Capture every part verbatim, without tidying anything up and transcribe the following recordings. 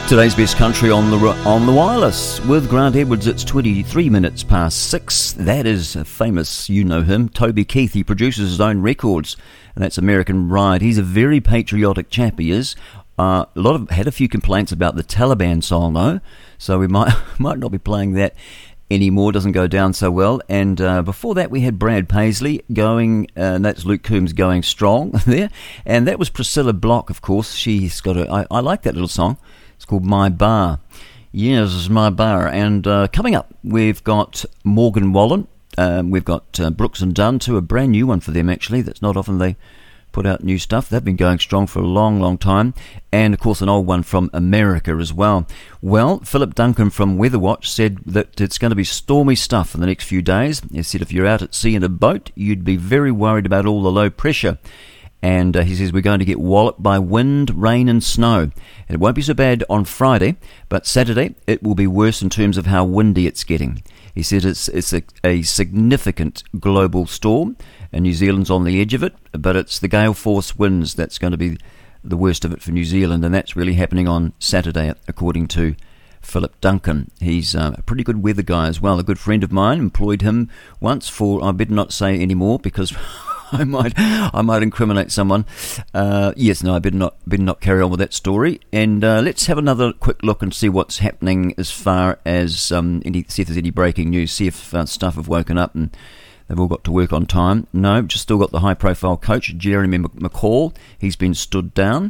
Today's best country on the on the wireless with Grant Edwards. It's twenty-three minutes past six. That is a famous, you know him, Toby Keith. He produces his own records, and that's American Ride. He's a very patriotic chap, he is. Uh, a lot of had a few complaints about the Taliban song though, so we might might not be playing that anymore. Doesn't go down so well. And uh, before that we had Brad Paisley going, uh, and that's Luke Combs going strong there. And that was Priscilla Block, of course. She's got a. I, I like that little song. It's called My Bar. Yes, My Bar. And uh, coming up, we've got Morgan Wallen. Um, we've got uh, Brooks and Dunn, too, a brand new one for them, actually. That's not often they put out new stuff. They've been going strong for a long, long time. And, of course, an old one from America as well. Well, Philip Duncan from Weatherwatch said that it's going to be stormy stuff for the next few days. He said if you're out at sea in a boat, you'd be very worried about all the low pressure. And uh, he says we're going to get walloped by wind, rain and snow. It won't be so bad on Friday, but Saturday it will be worse in terms of how windy it's getting. He said it's it's a, a significant global storm, and New Zealand's on the edge of it, but it's the gale force winds that's going to be the worst of it for New Zealand, and that's really happening on Saturday, according to Philip Duncan. He's uh, a pretty good weather guy as well. A good friend of mine employed him once for, I better not say any more because I might I might incriminate someone. Uh, yes, no, I better not, better not carry on with that story. And uh, let's have another quick look and see what's happening as far as, um, any, see if there's any breaking news, see if uh, staff have woken up and they've all got to work on time. No, just still got the high-profile coach, Jeremy McCall. He's been stood down.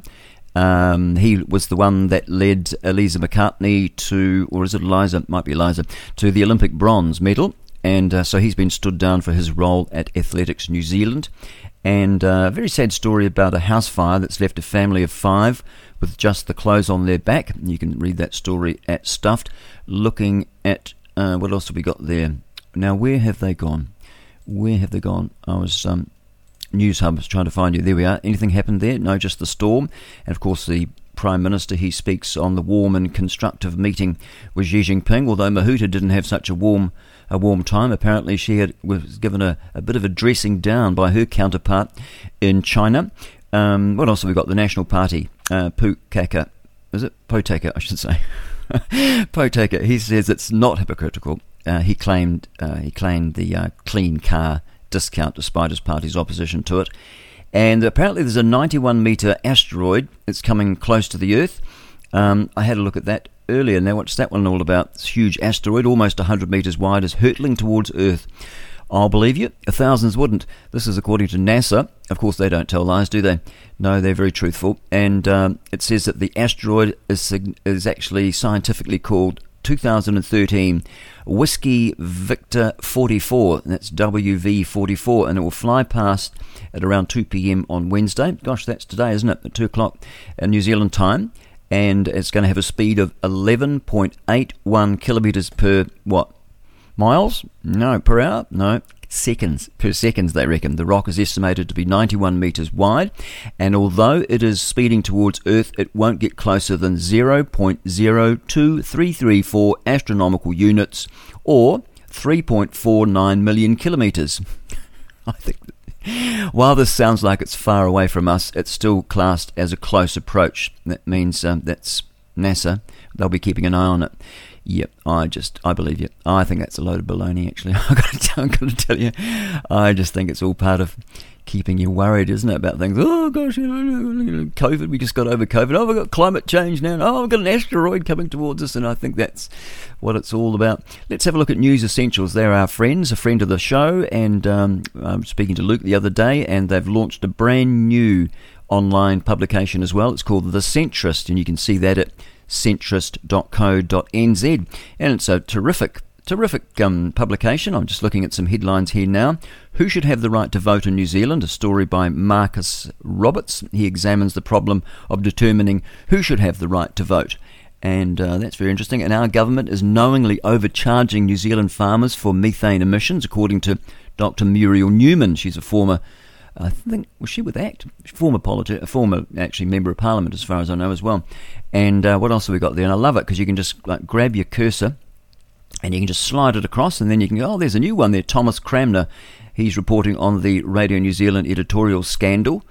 Um, he was the one that led Eliza McCartney to, or is it Eliza? Might be Eliza, to the Olympic bronze medal. And uh, so he's been stood down for his role at Athletics New Zealand. And uh, a very sad story about a house fire that's left a family of five with just the clothes on their back. You can read that story at Stuffed. Looking at, uh, what else have we got there? Now, where have they gone? Where have they gone? I was, um, News Hub was trying to find you. There we are. Anything happened there? No, just the storm. And of course the Prime Minister, he speaks on the warm and constructive meeting with Xi Jinping, although Mahuta didn't have such a warm a warm time. Apparently she had was given a, a bit of a dressing down by her counterpart in China. Um, what else have we got? The National Party, uh, Pukaka, is it? Potaka, I should say. Potaka, he says it's not hypocritical. Uh, he claimed uh, he claimed the uh, clean car discount despite his party's opposition to it. And apparently there's a ninety-one metre asteroid that's coming close to the Earth. Um, I had a look at that earlier. Now, what's that one all about? This huge asteroid, almost one hundred metres wide, is hurtling towards Earth. I'll believe you. Thousands wouldn't. This is according to NASA. Of course, they don't tell lies, do they? No, they're very truthful. And um, it says that the asteroid is, is actually scientifically called two thousand thirteen Whiskey Victor forty-four. That's W V forty-four, and it will fly past at around two p.m. on Wednesday. Gosh, that's today, isn't it? At two o'clock in New Zealand time. And it's going to have a speed of eleven point eight one kilometres per, what, miles? No, per hour? No, seconds. Per seconds, they reckon. The rock is estimated to be ninety-one metres wide, and although it is speeding towards Earth, it won't get closer than zero point zero two three three four astronomical units, or three point four nine million kilometres. I think that while this sounds like it's far away from us, it's still classed as a close approach. That means um, that's NASA. They'll be keeping an eye on it. Yep, I just, I believe you. I think that's a load of baloney, actually. I've got to tell, I've got to tell you. I just think it's all part of keeping you worried, isn't it, about things? Oh, gosh, COVID, we just got over COVID. Oh, we've got climate change now. Oh, we've got an asteroid coming towards us, and I think that's what it's all about. Let's have a look at News Essentials. They're our friends, a friend of the show, and um, I'm speaking to Luke the other day, and they've launched a brand new online publication as well. It's called The Centrist, and you can see that at centrist dot co dot n z, and it's a terrific Terrific um, publication. I'm just looking at some headlines here now. Who should have the right to vote in New Zealand? A story by Marcus Roberts. He examines the problem of determining who should have the right to vote. And uh, that's very interesting. And our government is knowingly overcharging New Zealand farmers for methane emissions, according to Doctor Muriel Newman. She's a former, I think, was she with ACT? Former politi- a former, actually, member of Parliament, as far as I know, as well. And uh, what else have we got there? And I love it because you can just like grab your cursor and you can just slide it across, and then you can go, oh, there's a new one there. Thomas Cramner, he's reporting on the Radio New Zealand editorial scandal.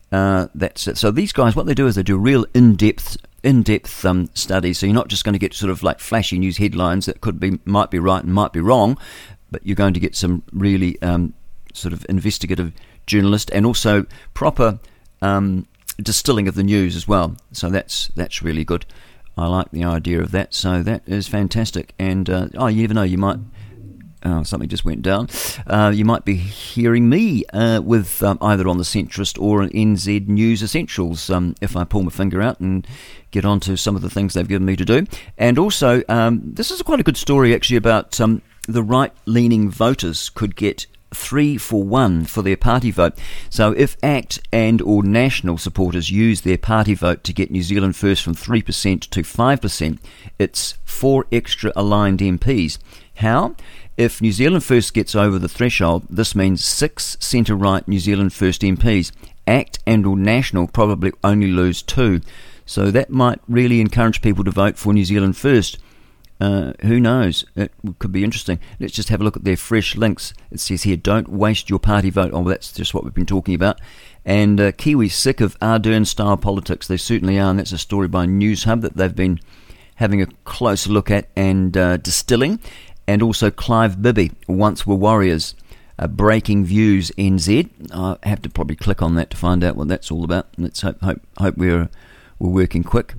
Uh, that's it. So these guys, what they do is they do real in-depth, in-depth um, studies. So you're not just going to get sort of like flashy news headlines that could be, might be right and might be wrong, but you're going to get some really um, sort of investigative journalist and also proper um, distilling of the news as well. So that's that's really good. I like the idea of that. So that is fantastic. And uh, oh, you never know, you might. Oh, something just went down. Uh, you might be hearing me uh, with um, either on the Centrist or an N Z News Essentials um, if I pull my finger out and get on to some of the things they've given me to do. And also, um, this is quite a good story actually about um, the right-leaning voters could get three for one for their party vote. So if ACT and or National supporters use their party vote to get New Zealand First from three percent to five percent, it's four extra aligned M Ps. How? If New Zealand First gets over the threshold, this means six centre-right New Zealand First M Ps. ACT and or National probably only lose two. So that might really encourage people to vote for New Zealand First. Uh, who knows? It could be interesting. Let's just have a look at their fresh links. It says here, don't waste your party vote. Oh, well, that's just what we've been talking about. And uh, Kiwis sick of Ardern-style politics. They certainly are, and that's a story by News Hub that they've been having a closer look at and uh, distilling. And also Clive Bibby, once were Warriors, uh, Breaking Views N Z. I have to probably click on that to find out what that's all about. Let's hope hope, hope we're we're working quick.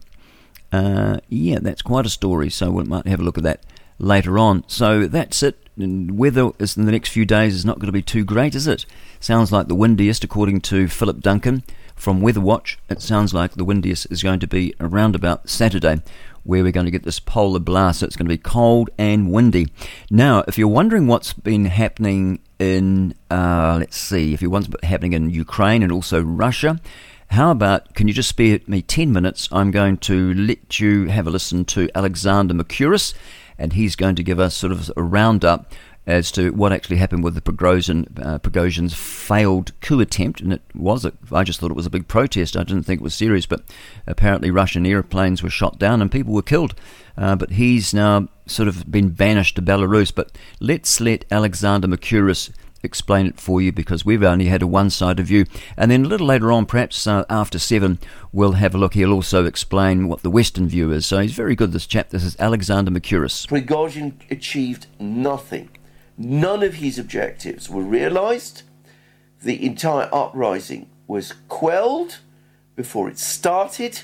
Uh, yeah, that's quite a story, so we might have a look at that later on. So that's it. And weather is in the next few days is not going to be too great, is it? Sounds like the windiest, according to Philip Duncan from Weather Watch. It sounds like the windiest is going to be around about Saturday, where we're going to get this polar blast. So it's going to be cold and windy. Now, if you're wondering what's been happening in, uh, let's see, if you're wondering what's happening in Ukraine and also Russia, how about, can you just spare me ten minutes? I'm going to let you have a listen to Alexander Mercouris, and he's going to give us sort of a roundup as to what actually happened with the Prigozhin, uh, Prigozhin's failed coup attempt. And it was, a, I just thought it was a big protest. I didn't think it was serious, but apparently Russian airplanes were shot down and people were killed. Uh, but he's now sort of been banished to Belarus. But let's let Alexander Mercouris explain it for you, because we've only had a one-sided view. And then a little later on, perhaps uh, after seven, we'll have a look. He'll also explain what the Western view is. So he's very good, this chap. This is Alexander Mercouris. Prigozhin achieved nothing. None of his objectives were realised. The entire uprising was quelled before it started,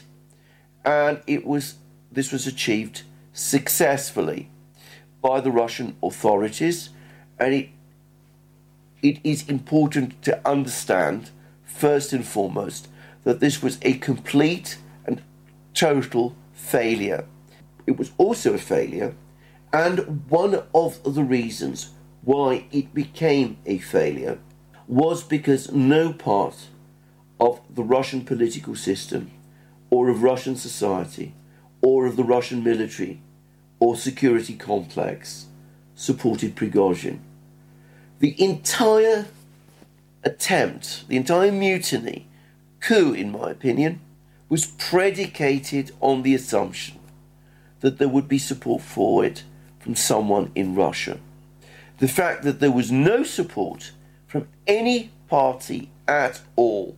and it was this was achieved successfully by the Russian authorities. And it it is important to understand, first and foremost, that this was a complete and total failure. It was also a failure, and one of the reasons why it became a failure was because no part of the Russian political system, or of Russian society, or of the Russian military or security complex supported Prigozhin. The entire attempt, the entire mutiny, coup in my opinion, was predicated on the assumption that there would be support for it from someone in Russia. The fact that there was no support from any party at all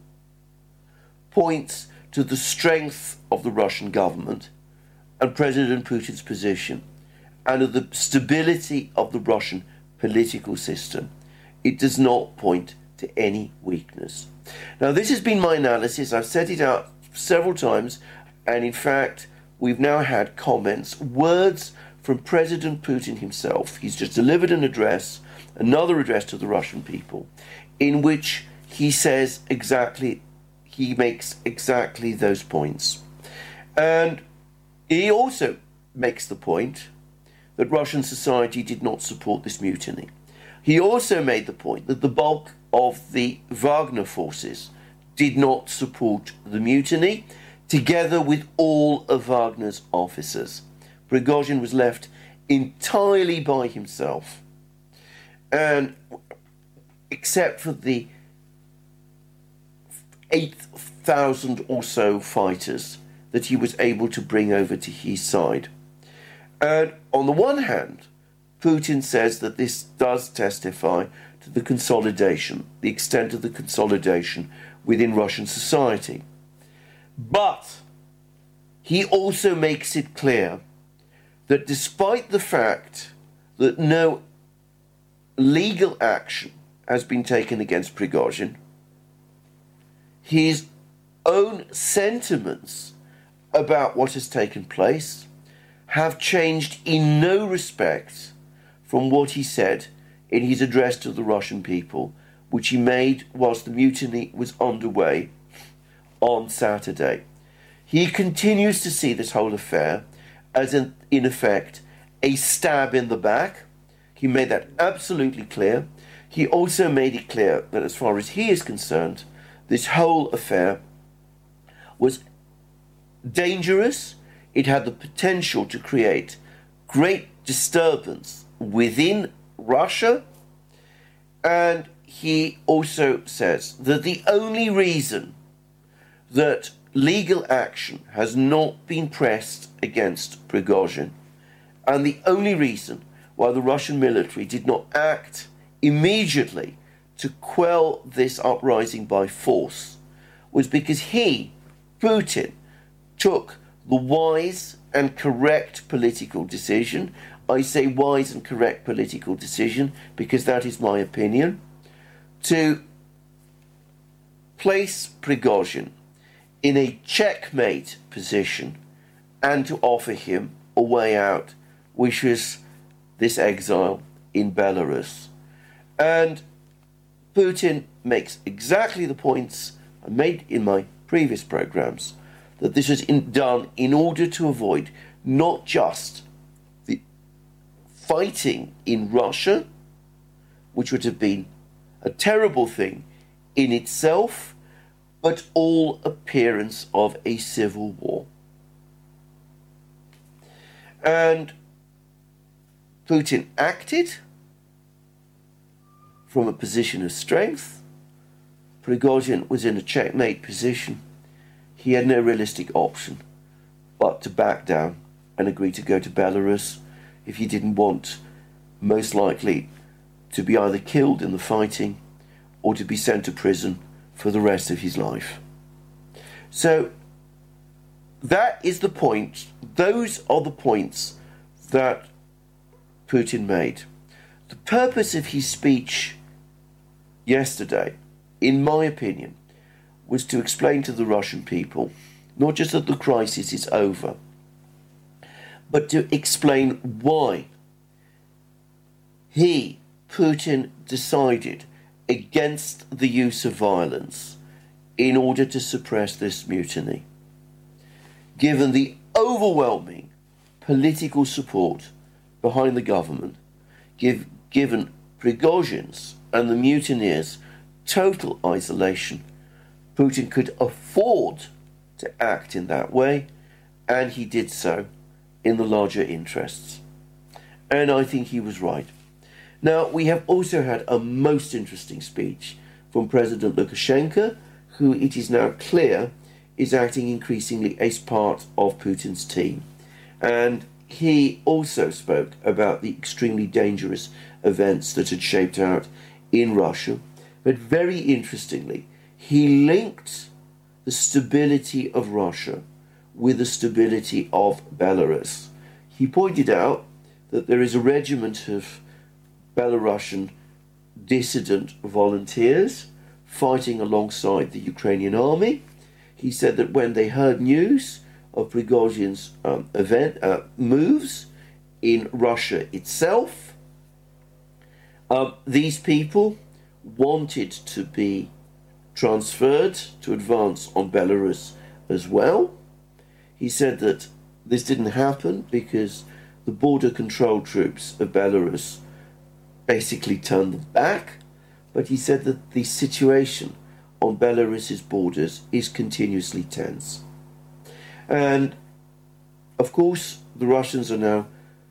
points to the strength of the Russian government and President Putin's position, and of the stability of the Russian political system. It does not point to any weakness. Now, this has been my analysis. I've set it out several times, and in fact, we've now had comments, words from President Putin himself. He's just delivered an address, another address to the Russian people, in which he says exactly, he makes exactly those points. And he also makes the point that Russian society did not support this mutiny. He also made the point that the bulk of the Wagner forces did not support the mutiny, together with all of Wagner's officers. Prigozhin was left entirely by himself, and except for the eight thousand or so fighters that he was able to bring over to his side. And on the one hand, Putin says that this does testify to the consolidation, the extent of the consolidation within Russian society. But he also makes it clear that despite the fact that no legal action has been taken against Prigozhin, his own sentiments about what has taken place have changed in no respect from what he said in his address to the Russian people, which he made whilst the mutiny was underway on Saturday. He continues to see this whole affair as, in, in effect, a stab in the back. He made that absolutely clear. He also made it clear that as far as he is concerned, this whole affair was dangerous. It had the potential to create great disturbance within Russia. And he also says that the only reason that legal action has not been pressed against Prigozhin, and the only reason why the Russian military did not act immediately to quell this uprising by force, was because he, Putin, took the wise and correct political decision. I say wise and correct political decision because that is my opinion, to place Prigozhin in a checkmate position and to offer him a way out, which is this exile in Belarus. And Putin makes exactly the points I made in my previous programs, that this is in, done in order to avoid not just the fighting in Russia, which would have been a terrible thing in itself, but all appearance of a civil war. And Putin acted from a position of strength. Prigozhin was in a checkmate position. He had no realistic option but to back down and agree to go to Belarus if he didn't want, most likely, to be either killed in the fighting or to be sent to prison for the rest of his life. So that is the point. Those are the points that Putin made. The purpose of his speech yesterday, in my opinion, was to explain to the Russian people not just that the crisis is over, but to explain why he, Putin, decided against the use of violence in order to suppress this mutiny, given the overwhelming political support behind the government, give, given Prigozhin's and the mutineers' total isolation. Putin could afford to act in that way, and he did so in the larger interests. And I think he was right. Now, we have also had a most interesting speech from President Lukashenko, who it is now clear is acting increasingly as part of Putin's team. And he also spoke about the extremely dangerous events that had shaped out in Russia. But very interestingly, he linked the stability of Russia with the stability of Belarus. He pointed out that there is a regiment of Belarusian dissident volunteers fighting alongside the Ukrainian army. He said that when they heard news of Prigozhin's um, event uh, moves in Russia itself, um, these people wanted to be transferred to advance on Belarus as well. He said that this didn't happen because the border control troops of Belarus basically turned them back, but he said that the situation on Belarus's borders is continuously tense. And of course, the Russians are now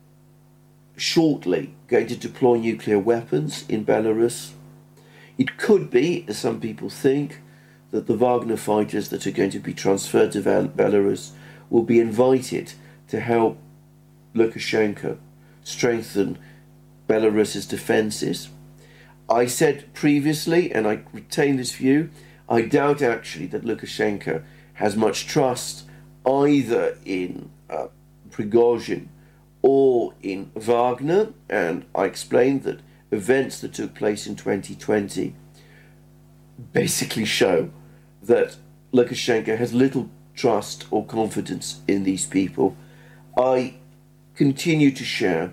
shortly going to deploy nuclear weapons in Belarus. It could be, as some people think, that the Wagner fighters that are going to be transferred to Belarus will be invited to help Lukashenko strengthen Belarus's defences. I said previously, and I retain this view, I doubt actually that Lukashenko has much trust either in uh, Prigozhin or in Wagner, and I explained that events that took place in twenty twenty basically show that Lukashenko has little trust or confidence in these people. I continue to share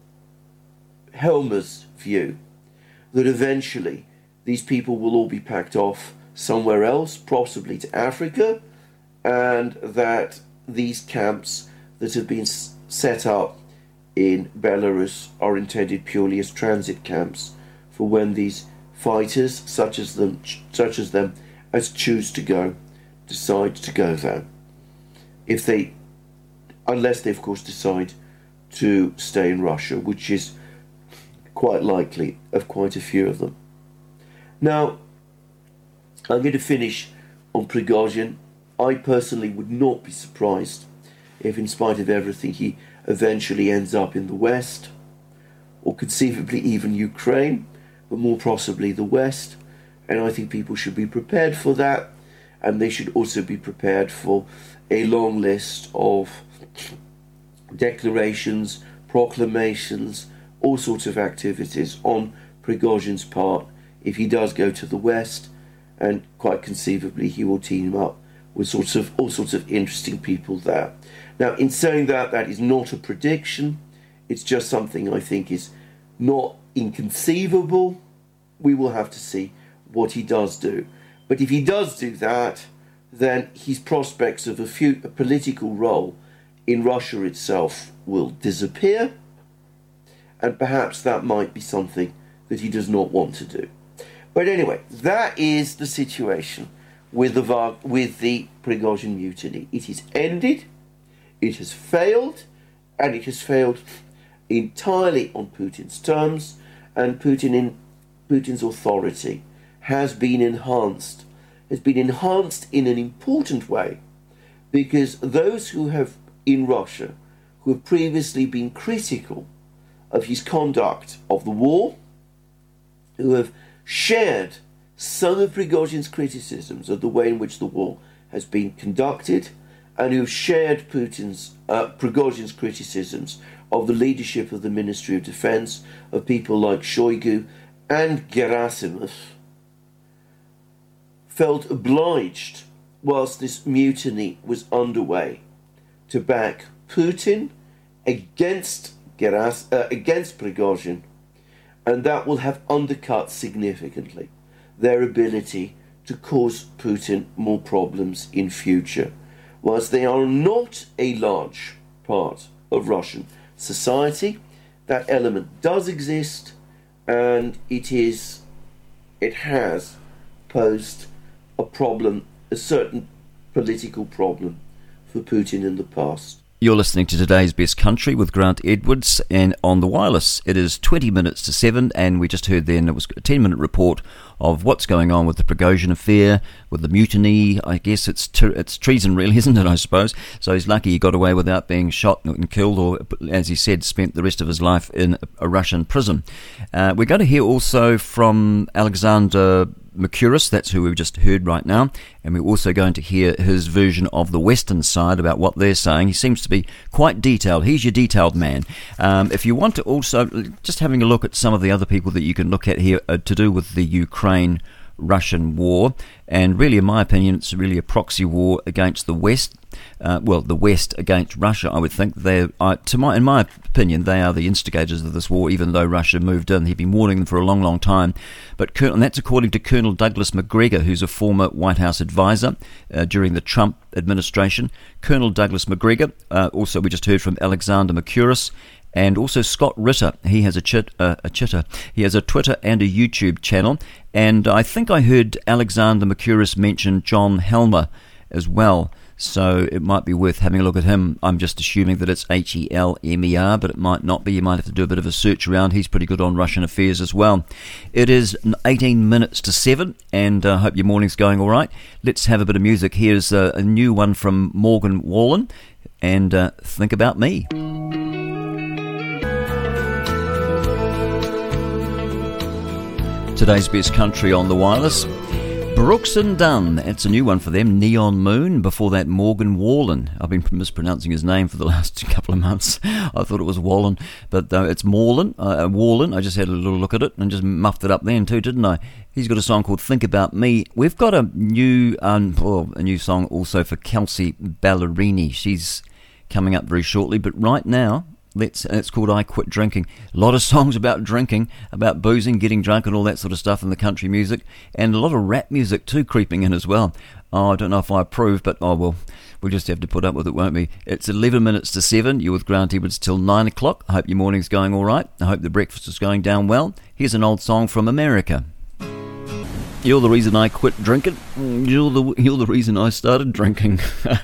Helmer's view that eventually these people will all be packed off somewhere else, possibly to Africa, and that these camps that have been s- set up in Belarus are intended purely as transit camps for when these fighters, such as them, such as them, as choose to go, decide to go there. If they, unless they of course decide to stay in Russia, which is quite likely of quite a few of them. Now, I'm going to finish on Prigozhin. I personally would not be surprised if, in spite of everything, he eventually ends up in the West, or conceivably even Ukraine, but more possibly the West. And I think people should be prepared for that, and they should also be prepared for a long list of declarations, proclamations, all sorts of activities on Prigozhin's part if he does go to the West, and quite conceivably he will team up with sorts of all sorts of interesting people there. Now, in saying that, that is not a prediction. It's just something I think is not inconceivable. We will have to see what he does do. But if he does do that, then his prospects of a, few, a political role in Russia itself will disappear, and perhaps that might be something that he does not want to do. But anyway, that is the situation with the with the Prigozhin mutiny. It is ended, it has failed, and it has failed entirely on Putin's terms, and Putin in Putin's authority has been enhanced, has been enhanced in an important way, because those who have in Russia who have previously been critical of his conduct of the war, who have shared some of Prigozhin's criticisms of the way in which the war has been conducted, and who have shared Putin's, uh, Prigozhin's criticisms of the leadership of the Ministry of Defense, of people like Shoigu and Gerasimov, felt obliged, whilst this mutiny was underway, to back Putin against Geras- uh, against Prigozhin, and that will have undercut significantly their ability to cause Putin more problems in future. Whilst they are not a large part of Russian society, that element does exist, and it is, it has posed a problem, a certain political problem for Putin in the past. You're listening to Today's Best Country with Grant Edwards, and on the wireless it is twenty minutes to seven, and we just heard then it was a ten minute report of what's going on with the Prigozhin affair, with the mutiny. I guess it's ter- it's treason really, isn't it, I suppose? So he's lucky he got away without being shot and killed, or as he said, spent the rest of his life in a Russian prison. Uh, we're going to hear also from Alexander Mercouris, that's who we've just heard right now, and we're also going to hear his version of the Western side about what they're saying. He seems to be quite detailed. He's your detailed man. Um, if you want to also, just having a look at some of the other people that you can look at here uh, to do with the Ukraine-Russian war, and really, in my opinion, it's really a proxy war against the West. Uh, well, the West against Russia, I would think. They, uh, to my, in my opinion, they are the instigators of this war, even though Russia moved in. He'd been warning them for a long, long time. But Colonel, and that's according to Colonel Douglas Macgregor, who's a former White House advisor uh, during the Trump administration. Colonel Douglas Macgregor. Uh, also, we just heard from Alexander Mercouris. And also Scott Ritter, he has a, chit, uh, a chitter. He has a Twitter and a YouTube channel. And I think I heard Alexander Mercouris mention John Helmer as well. So it might be worth having a look at him. I'm just assuming that it's H E L M E R, but it might not be. You might have to do a bit of a search around. He's pretty good on Russian affairs as well. It is eighteen minutes to seven, and I uh, hope your morning's going all right. Let's have a bit of music. Here's uh, a new one from Morgan Wallen, and uh, Think About Me. Today's Best Country on the wireless. Brooks and Dunn, it's a new one for them. Neon Moon. Before that, Morgan Wallen. I've been mispronouncing his name for the last couple of months. I thought it was Wallen, but uh, it's Morlan, uh, Wallen. I just had a little look at it and just muffed it up then too, didn't I? He's got a song called Think About Me. We've got a new um, oh, a new song also for Kelsey Ballerini. She's coming up very shortly, but right now, Let's, it's called I Quit Drinking. A lot of songs about drinking, about boozing, getting drunk and all that sort of stuff in the country music, and a lot of rap music too creeping in as well. Oh, I don't know if I approve, but oh well, we'll just have to put up with it, won't we? It's eleven minutes to seven. You're with Grant Edwards till nine o'clock. I hope your morning's going all right. I hope the breakfast is going down well. Here's an old song from America. You're the reason I quit drinking. You're the you're the reason I started drinking.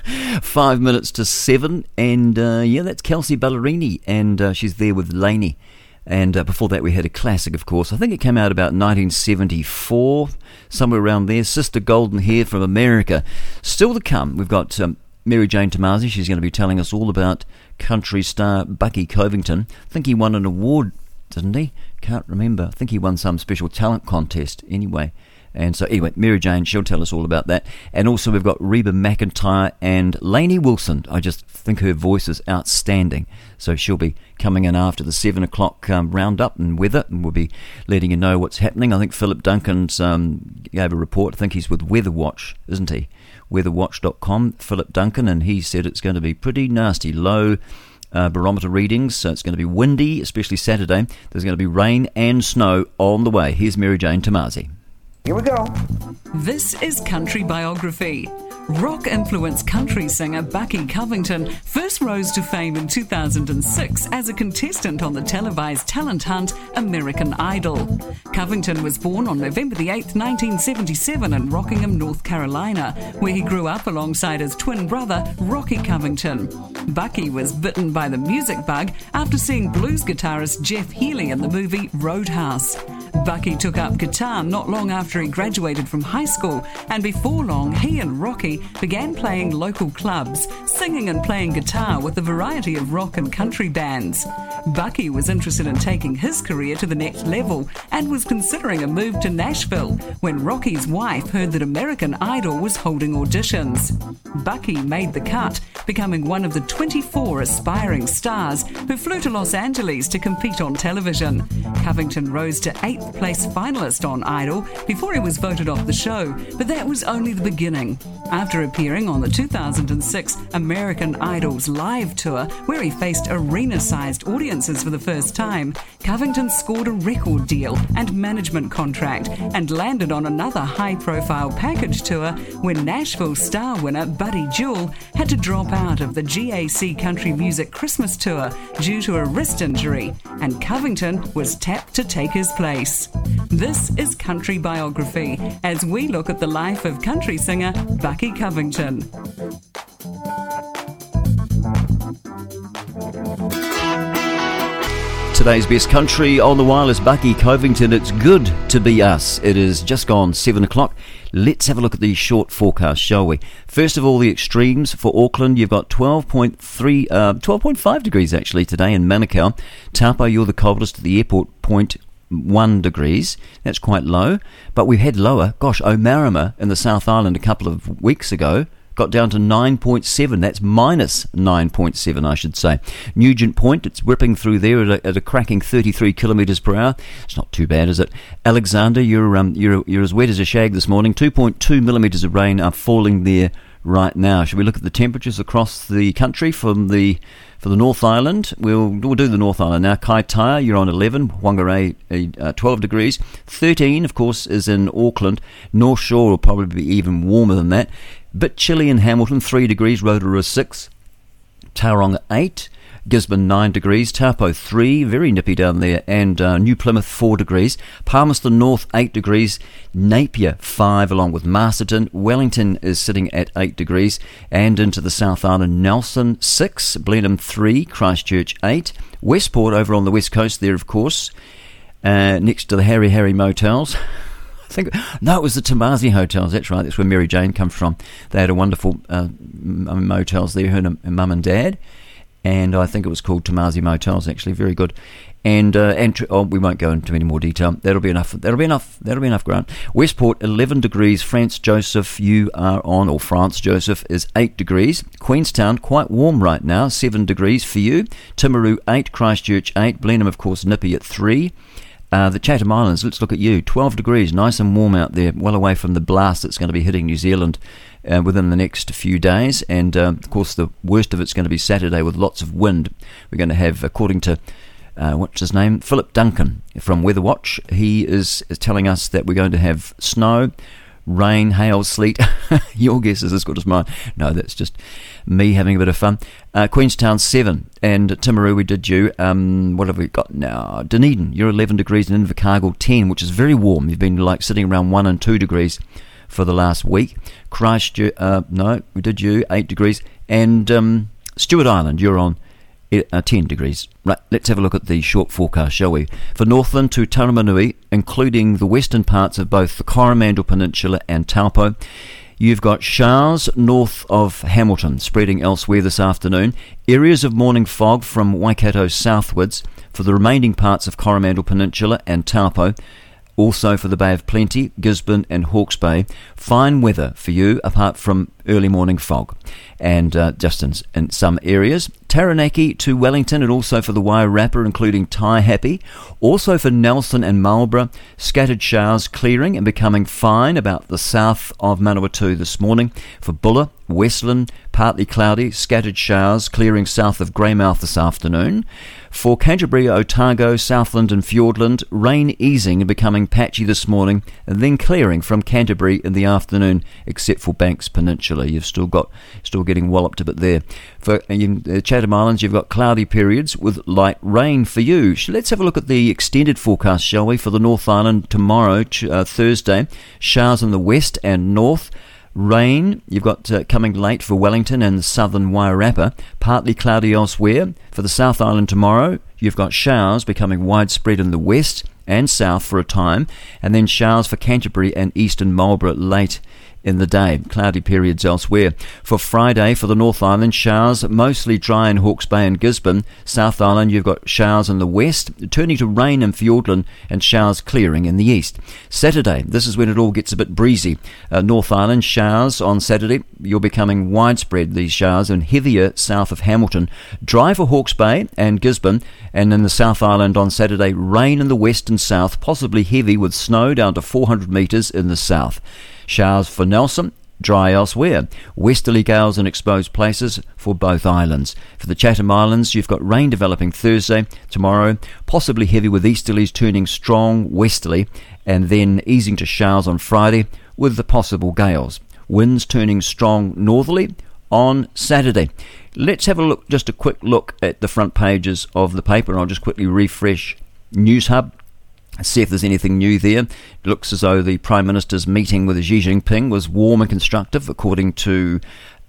Five minutes to seven, and uh, yeah, that's Kelsey Ballerini, and uh, she's there with Laney. And uh, before that, we had a classic, of course. I think it came out about nineteen seventy-four, somewhere around there. Sister Golden Hair from America. Still to come, we've got um, Mary Jane Tomasi. She's going to be telling us all about country star Bucky Covington. I think he won an award, didn't he? Can't remember. I think he won some special talent contest anyway. And so anyway, Mary Jane, she'll tell us all about that. And also we've got Reba McEntire and Lainey Wilson. I just think her voice is outstanding. So she'll be coming in after the seven o'clock um, roundup and weather, and we'll be letting you know what's happening. I think Philip Duncan's um, gave a report. I think he's with Weather Watch, isn't he? weather watch dot com, Philip Duncan, and he said it's going to be pretty nasty. Low Uh, barometer readings, so it's going to be windy, especially Saturday. There's going to be rain and snow on the way. Here's Mary Jane Tomasi. Here we go. This is Country Biography. Rock-influenced country singer Bucky Covington first rose to fame in two thousand six as a contestant on the televised talent hunt American Idol. Covington was born on November the eighth, nineteen seventy-seven in Rockingham, North Carolina, where he grew up alongside his twin brother, Rocky Covington. Bucky was bitten by the music bug after seeing blues guitarist Jeff Healey in the movie Roadhouse. Bucky took up guitar not long after he graduated from high school, and before long he and Rocky began playing local clubs, singing and playing guitar with a variety of rock and country bands. Bucky was interested in taking his career to the next level and was considering a move to Nashville when Rocky's wife heard that American Idol was holding auditions. Bucky made the cut, becoming one of the twenty-four aspiring stars who flew to Los Angeles to compete on television. Covington rose to eighth place finalist on Idol before he was voted off the show, but that was only the beginning. After appearing on the two thousand six American Idol's live tour, where he faced arena-sized audiences for the first time, Covington scored a record deal and management contract and landed on another high-profile package tour when Nashville star winner Buddy Jewell had to drop out of the G A C Country Music Christmas Tour due to a wrist injury, and Covington was tapped to take his place. This is Country Biography, as we look at the life of country singer Bucky Covington. Today's best country on the wireless, Bucky Covington. It's good to be us. It is just gone seven o'clock. Let's have a look at the short forecast, shall we? First of all, the extremes for Auckland. You've got twelve point three, uh, twelve point five degrees actually today in Manukau. Taupo, you're the coldest at the airport, zero point one degrees. That's quite low, but we've had lower. Gosh, Omarama in the South Island a couple of weeks ago got down to nine point seven. That's minus nine point seven, I should say. Nugent Point, it's whipping through there at a, at a cracking thirty-three kilometres per hour. It's not too bad, is it? Alexander, you're um, you're you're as wet as a shag this morning. two point two millimetres of rain are falling there right now. Shall we look at the temperatures across the country from the for the North Island? We'll we'll do the North Island now. Kaitaia, you're on eleven. Whangarei, uh, twelve degrees. thirteen, of course, is in Auckland. North Shore will probably be even warmer than that. Bit chilly in Hamilton, three degrees. Rotorua, six. Tauranga, eight. Gisborne, nine degrees. Taupo, three. Very nippy down there. And uh, New Plymouth, four degrees. Palmerston North, eight degrees. Napier, five, along with Masterton. Wellington is sitting at eight degrees. And into the South Island, Nelson, six. Blenheim, three. Christchurch, eight. Westport, over on the west coast there, of course. Uh, next to the Harry Harry Motels. I think, no, it was the Tomasi Hotels. That's right. That's where Mary Jane comes from. They had a wonderful uh, motels there, her and mum and dad. and I think it was called Tamazi Motels, actually, very good. And uh, and oh, we won't go into any more detail. That'll be enough. That'll be enough. That'll be enough, Grant. Westport, eleven degrees. France Joseph, you are on, or France Joseph is eight degrees. Queenstown, quite warm right now, seven degrees for you. Timaru, eight. Christchurch, eight. Blenheim, of course, nippy at three. Uh, the Chatham Islands, let's look at you. twelve degrees, nice and warm out there, well away from the blast that's going to be hitting New Zealand uh, within the next few days. And, uh, of course, the worst of it's going to be Saturday with lots of wind. We're going to have, according to Uh, what's his name? Philip Duncan from Weather Watch. He is, is telling us that we're going to have snow, rain, hail, sleet. Your guess is as good as mine. No, that's just me having a bit of fun. Uh, Queenstown, seven. And Timaru, we did you. Um, what have we got now? Dunedin, you're eleven degrees, and Invercargill, ten, which is very warm. You've been like sitting around one and two degrees for the last week. Christchurch, uh, no, we did you, eight degrees. And um, Stewart Island, you're on Uh, ten degrees. Right, let's have a look at the short forecast, shall we? For Northland to Taramanui, including the western parts of both the Coromandel Peninsula and Taupo, you've got showers north of Hamilton, spreading elsewhere this afternoon. Areas of morning fog from Waikato southwards for the remaining parts of Coromandel Peninsula and Taupo. Also for the Bay of Plenty, Gisborne and Hawke's Bay. Fine weather for you, apart from early morning fog. And uh, just in, in some areas. Taranaki to Wellington, and also for the Wairarapa, including Taihape. Also for Nelson and Marlborough, scattered showers clearing and becoming fine about the south of Manawatu this morning. For Bulla, Westland, partly cloudy, scattered showers clearing south of Greymouth this afternoon. For Canterbury, Otago, Southland and Fiordland, rain easing and becoming patchy this morning, and then clearing from Canterbury in the afternoon, except for Banks Peninsula. You've still got still getting walloped a bit there. For uh, Chatham Islands, you've got cloudy periods with light rain for you. Let's have a look at the extended forecast, shall we, for the North Island tomorrow, uh, Thursday. Showers in the west and north. Rain, you've got uh, coming late for Wellington and the southern Wairarapa, partly cloudy elsewhere. For the South Island tomorrow, you've got showers becoming widespread in the west and south for a time, and then showers for Canterbury and eastern Marlborough late in the day. Cloudy periods elsewhere. For Friday, for the North Island, showers mostly dry in Hawke's Bay and Gisborne. South Island, you've got showers in the west, turning to rain in Fiordland, and showers clearing in the east. Saturday, this is when it all gets a bit breezy. Uh, North Island, showers on Saturday. You're becoming widespread, these showers, and heavier south of Hamilton. Dry for Hawke's Bay and Gisborne, and in the South Island on Saturday, rain in the west and south, possibly heavy with snow down to four hundred metres in the south. Showers for Nelson, dry elsewhere. Westerly gales in exposed places for both islands. For the Chatham Islands, you've got rain developing Thursday, tomorrow, possibly heavy with easterlies turning strong westerly, and then easing to showers on Friday with the possible gales. Winds turning strong northerly on Saturday. Let's have a look, just a quick look at the front pages of the paper, and I'll just quickly refresh News Hub. See if there's anything new there. It looks as though the Prime Minister's meeting with Xi Jinping was warm and constructive, according to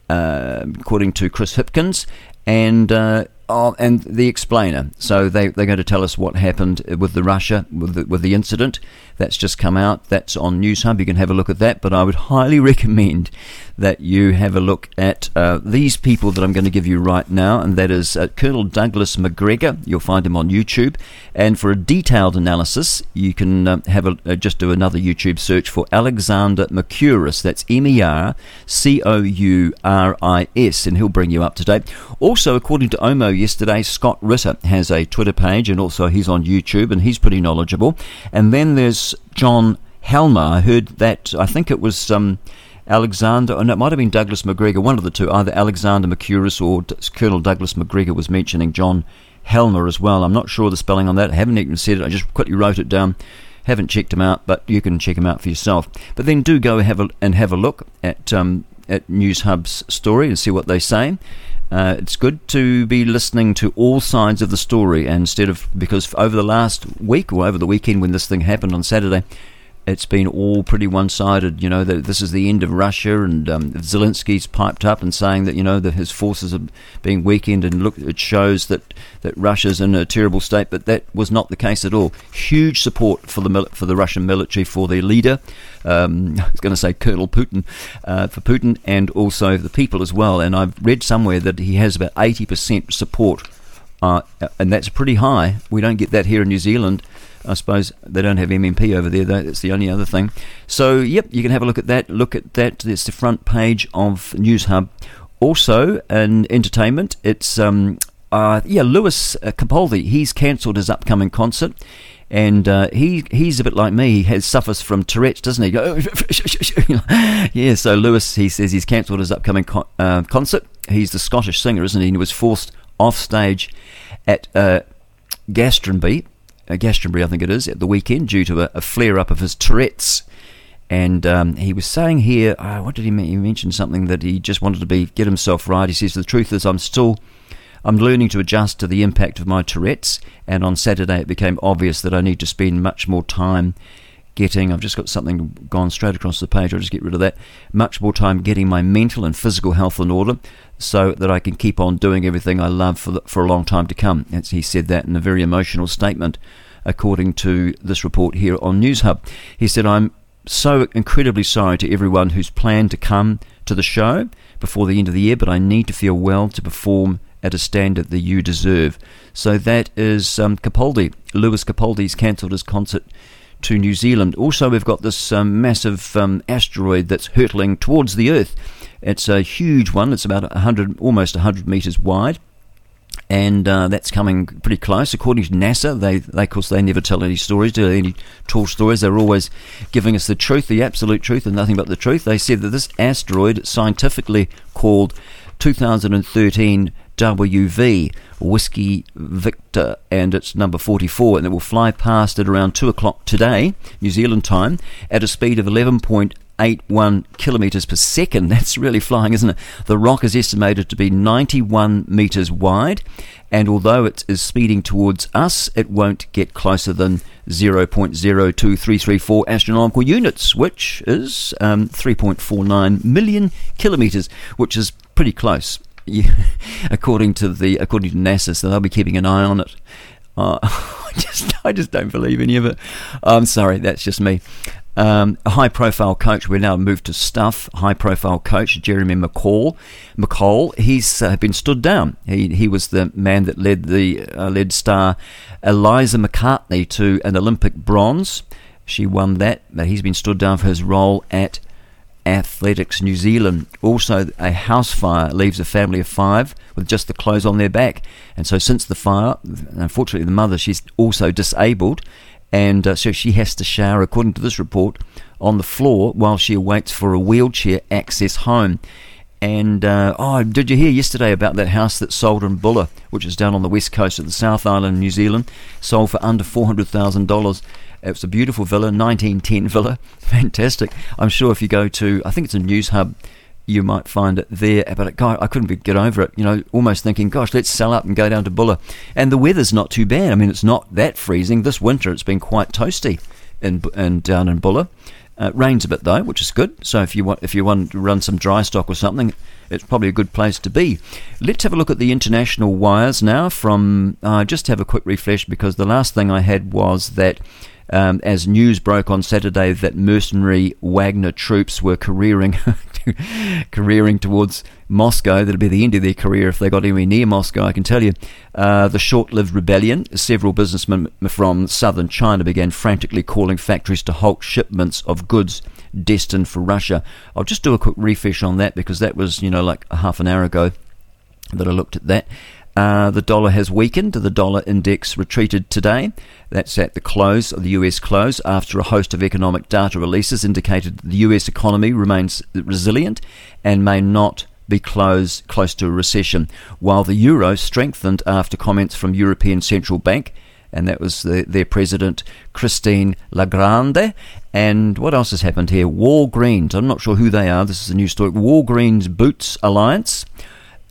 uh, according to Chris Hipkins, and uh, oh, and the Explainer. So they they're going to tell us what happened with the Russia with the, with the incident. That's just come out. That's on News Hub. You can have a look at that. But I would highly recommend that you have a look at uh, these people that I'm going to give you right now, and that is uh, Colonel Douglas Macgregor. You'll find him on YouTube, and for a detailed analysis, you can uh, have a uh, just do another YouTube search for Alexander Mercouris. That's M E R C O U R I S, and he'll bring you up to date. Also, according to Omo yesterday, Scott Ritter has a Twitter page, and also he's on YouTube, and he's pretty knowledgeable. And then there's John Helmer. I heard that, I think it was um, Alexander, or no, it might have been Douglas Macgregor, one of the two, either Alexander Mercouris or D- Colonel Douglas Macgregor was mentioning John Helmer as well. I'm not sure the spelling on that. I haven't even said it. I just quickly wrote it down. Haven't checked him out, but you can check him out for yourself. But then do go have a, and have a look at um, at News Hub's story and see what they say. Uh, it's good to be listening to all sides of the story, and instead of, because over the last week or over the weekend when this thing happened on Saturday, it's been all pretty one-sided. You know, that this is the end of Russia, and um, Zelensky's piped up and saying that, you know, that his forces are being weakened, and look, it shows that, that Russia's in a terrible state. But that was not the case at all. Huge support for the mil- for the Russian military, for their leader. Um, I was going to say Colonel Putin, uh, for Putin, and also the people as well. And I've read somewhere that he has about eighty percent support, uh, and that's pretty high. We don't get that here in New Zealand. I suppose they don't have M M P over there, though. That's the only other thing. So, yep, you can have a look at that. Look at that. It's the front page of News Hub. Also, in entertainment, it's, um, uh, yeah, Lewis uh, Capaldi. He's cancelled his upcoming concert. And uh, he he's a bit like me. He has suffers from Tourette's, doesn't he? Yeah, so Lewis, he says he's cancelled his upcoming co- uh, concert. He's the Scottish singer, isn't he? And he was forced off stage at uh, Glastonbury. Uh, Glastonbury, I think it is, at the weekend due to a, a flare-up of his Tourette's. And um, he was saying here, uh, what did he, he mention something that he just wanted to be get himself right. He says, the truth is I'm still, I'm learning to adjust to the impact of my Tourette's, and on Saturday it became obvious that I need to spend much more time getting, I've just got something gone straight across the page, I'll just get rid of that, much more time getting my mental and physical health in order so that I can keep on doing everything I love for the, for a long time to come. And he said that in a very emotional statement, according to this report here on News Hub. He said, I'm so incredibly sorry to everyone who's planned to come to the show before the end of the year, but I need to feel well to perform at a standard that you deserve. So that is um, Capaldi. Lewis Capaldi's cancelled his concert to New Zealand. Also, we've got this um, massive um, asteroid that's hurtling towards the Earth. It's a huge one. It's about one hundred, almost one hundred metres wide, and uh, that's coming pretty close. According to NASA, they, they, of course, they never tell any stories, do any tall stories. They're always giving us the truth, the absolute truth, and nothing but the truth. They said that this asteroid, scientifically called two thousand thirteen W V, Whiskey Victor, and it's number forty-four, and it will fly past at around two o'clock today, New Zealand time, at a speed of eleven point eight one kilometres per second. That's really flying, isn't it? The rock is estimated to be ninety-one metres wide, and although it is speeding towards us, it won't get closer than zero point zero two three three four astronomical units, which is um, three point four nine million kilometres, which is pretty close. Yeah, according to the according to NASA, so they'll be keeping an eye on it. Uh, I just I just don't believe any of it. I'm sorry, that's just me. Um, a high-profile coach. We're now moved to stuff. High-profile coach Jeremy McCall. McCall. He's uh, been stood down. He he was the man that led the uh, led star Eliza McCartney to an Olympic bronze. She won that, but he's been stood down for his role at Athletics New Zealand. Also, a house fire leaves a family of five with just the clothes on their back. And so since the fire, unfortunately the mother, she's also disabled, and uh, so she has to shower, according to this report, on the floor while she awaits for a wheelchair access home. And uh, oh, did you hear yesterday about that house that sold in Bulla, which is down on the west coast of the South Island, New Zealand, sold for under four hundred thousand dollars. It was a beautiful villa, nineteen ten villa, fantastic. I'm sure if you go to, I think it's a News Hub, you might find it there. But God, I couldn't get over it. You know, almost thinking, gosh, let's sell up and go down to Bulla. And the weather's not too bad. I mean, it's not that freezing. This winter, it's been quite toasty in, in down in Bulla. Uh, it rains a bit though, which is good. So if you want, if you want to run some dry stock or something, it's probably a good place to be. Let's have a look at the international wires now. From uh, just have a quick refresh, because the last thing I had was that. Um, as news broke on Saturday that mercenary Wagner troops were careering careering towards Moscow. That'd be the end of their career if they got anywhere near Moscow, I can tell you. Uh, the short-lived rebellion, several businessmen from southern China began frantically calling factories to halt shipments of goods destined for Russia. I'll just do a quick refresh on that, because that was, you know, like a half an hour ago that I looked at that. Uh, the dollar has weakened. The dollar index retreated today. That's at the close of the U S close, after a host of economic data releases indicated that the U S economy remains resilient and may not be close, close to a recession, while the euro strengthened after comments from European Central Bank, and that was the, their president, Christine Lagarde. And what else has happened here? Walgreens, I'm not sure who they are. This is a new story. Walgreens Boots Alliance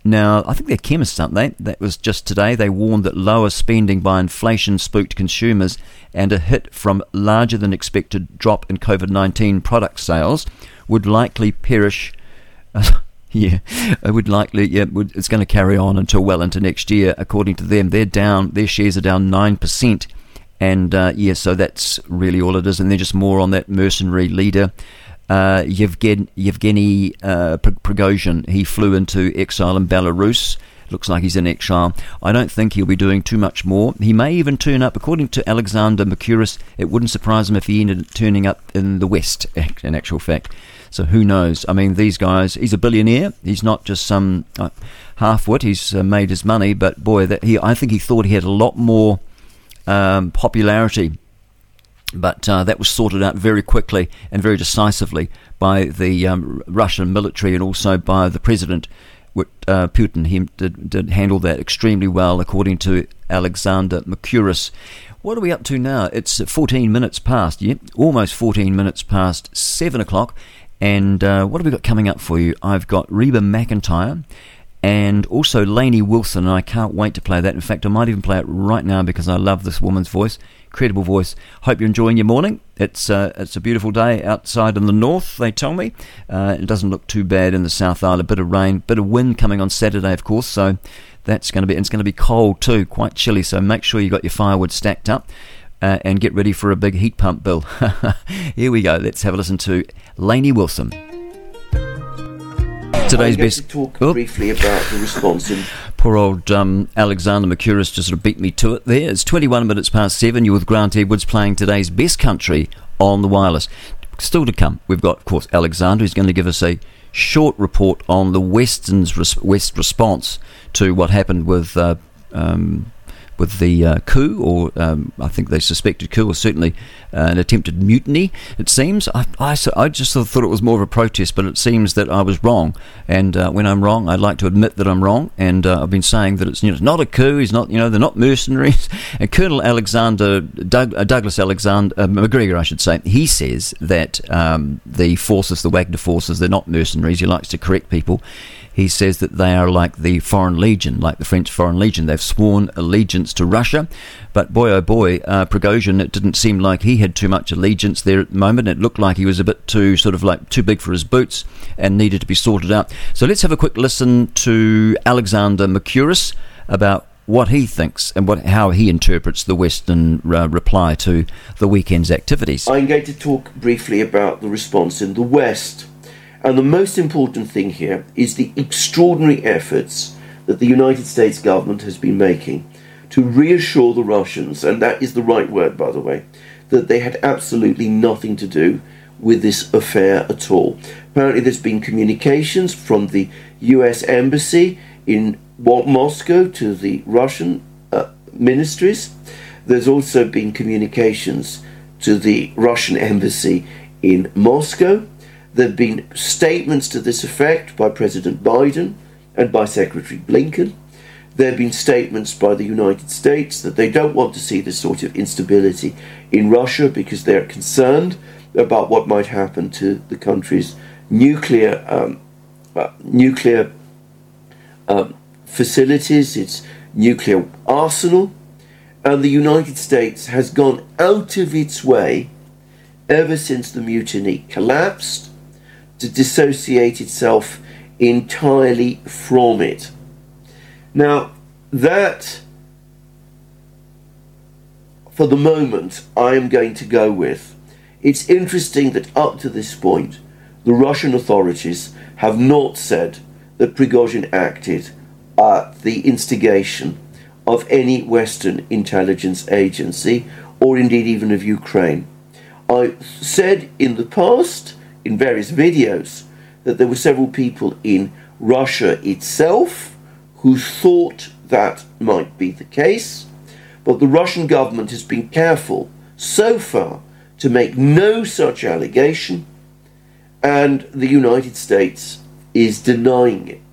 Now, I think they're chemists, aren't they? That was just today. They warned that lower spending by inflation spooked consumers and a hit from larger than expected drop in COVID nineteen product sales would likely perish. Uh, yeah, it would likely, yeah, would, it's going to carry on until well into next year, according to them. They're down, their shares are down nine percent. And, uh, yeah, so that's really all it is. And then just more on that mercenary leader. Uh, Yevgeny, Yevgeny uh, Prigozhin, he flew into exile in Belarus. Looks like he's in exile. I don't think he'll be doing too much more. He may even turn up, according to Alexander Mercouris, it wouldn't surprise him if he ended up turning up in the West, in actual fact. So who knows? I mean, these guys, he's a billionaire. He's not just some uh, half-wit. He's uh, made his money, but boy, that he, I think he thought he had a lot more um, popularity. But uh, that was sorted out very quickly and very decisively by the um, Russian military and also by the president, uh, Putin. He did, did handle that extremely well, according to Alexander Mercouris. What are we up to now? It's fourteen minutes past, yeah, almost fourteen minutes past seven o'clock. And uh, what have we got coming up for you? I've got Reba McEntire and also Lainey Wilson, and I can't wait to play that. In fact, I might even play it right now because I love this woman's voice. Incredible voice. Hope you're enjoying your morning. It's uh, it's a beautiful day outside in the north, they tell me. Uh, it doesn't look too bad in the South Island. A bit of rain, bit of wind coming on Saturday, of course, so that's going to be, it's going to be cold too, quite chilly, so make sure you got your firewood stacked up uh, and get ready for a big heat pump bill. Here we go. Let's have a listen to Lainey Wilson. Today's I'm going best. to talk oh. briefly about the response. In- Poor old um, Alexander Mercouris just sort of beat me to it there. It's twenty-one minutes past seven. You're with Grant Edwards playing today's best country on the wireless. Still to come, we've got, of course, Alexander, who's going to give us a short report on the Western's res- West response to what happened with uh, um, with the uh, coup, or um, I think they suspected coup, or certainly uh, an attempted mutiny, it seems. I, I, I just sort of thought it was more of a protest, but it seems that I was wrong. And uh, when I'm wrong, I'd like to admit that I'm wrong. And uh, I've been saying that it's, you know, it's not a coup. He's not, you know, they're not mercenaries. And Colonel Alexander, Doug, uh, Douglas Alexander, uh, McGregor, I should say, he says that um, the forces, the Wagner forces, they're not mercenaries. He likes to correct people. He says that they are like the Foreign Legion, like the French Foreign Legion. They've sworn allegiance to Russia. But boy, oh boy, uh, Prigozhin, it didn't seem like he had too much allegiance there at the moment. It looked like he was a bit too, sort of like, too big for his boots and needed to be sorted out. So let's have a quick listen to Alexander Mercouris about what he thinks and what how he interprets the Western uh, reply to the weekend's activities. I'm going to talk briefly about the response in the West. And the most important thing here is the extraordinary efforts that the United States government has been making to reassure the Russians, and that is the right word, by the way, that they had absolutely nothing to do with this affair at all. Apparently there's been communications from the U S Embassy in Moscow to the Russian uh, ministries. There's also been communications to the Russian Embassy in Moscow. There have been statements to this effect by President Biden and by Secretary Blinken. There have been statements by the United States that they don't want to see this sort of instability in Russia because they're concerned about what might happen to the country's nuclear um, uh, nuclear um, facilities, its nuclear arsenal. And the United States has gone out of its way ever since the mutiny collapsed to dissociate itself entirely from it. Now, that, for the moment, I am going to go with. It's interesting that up to this point, the Russian authorities have not said that Prigozhin acted at the instigation of any Western intelligence agency, or indeed even of Ukraine. I said in the past, in various videos, that there were several people in Russia itself who thought that might be the case, but the Russian government has been careful so far to make no such allegation, and the United States is denying it.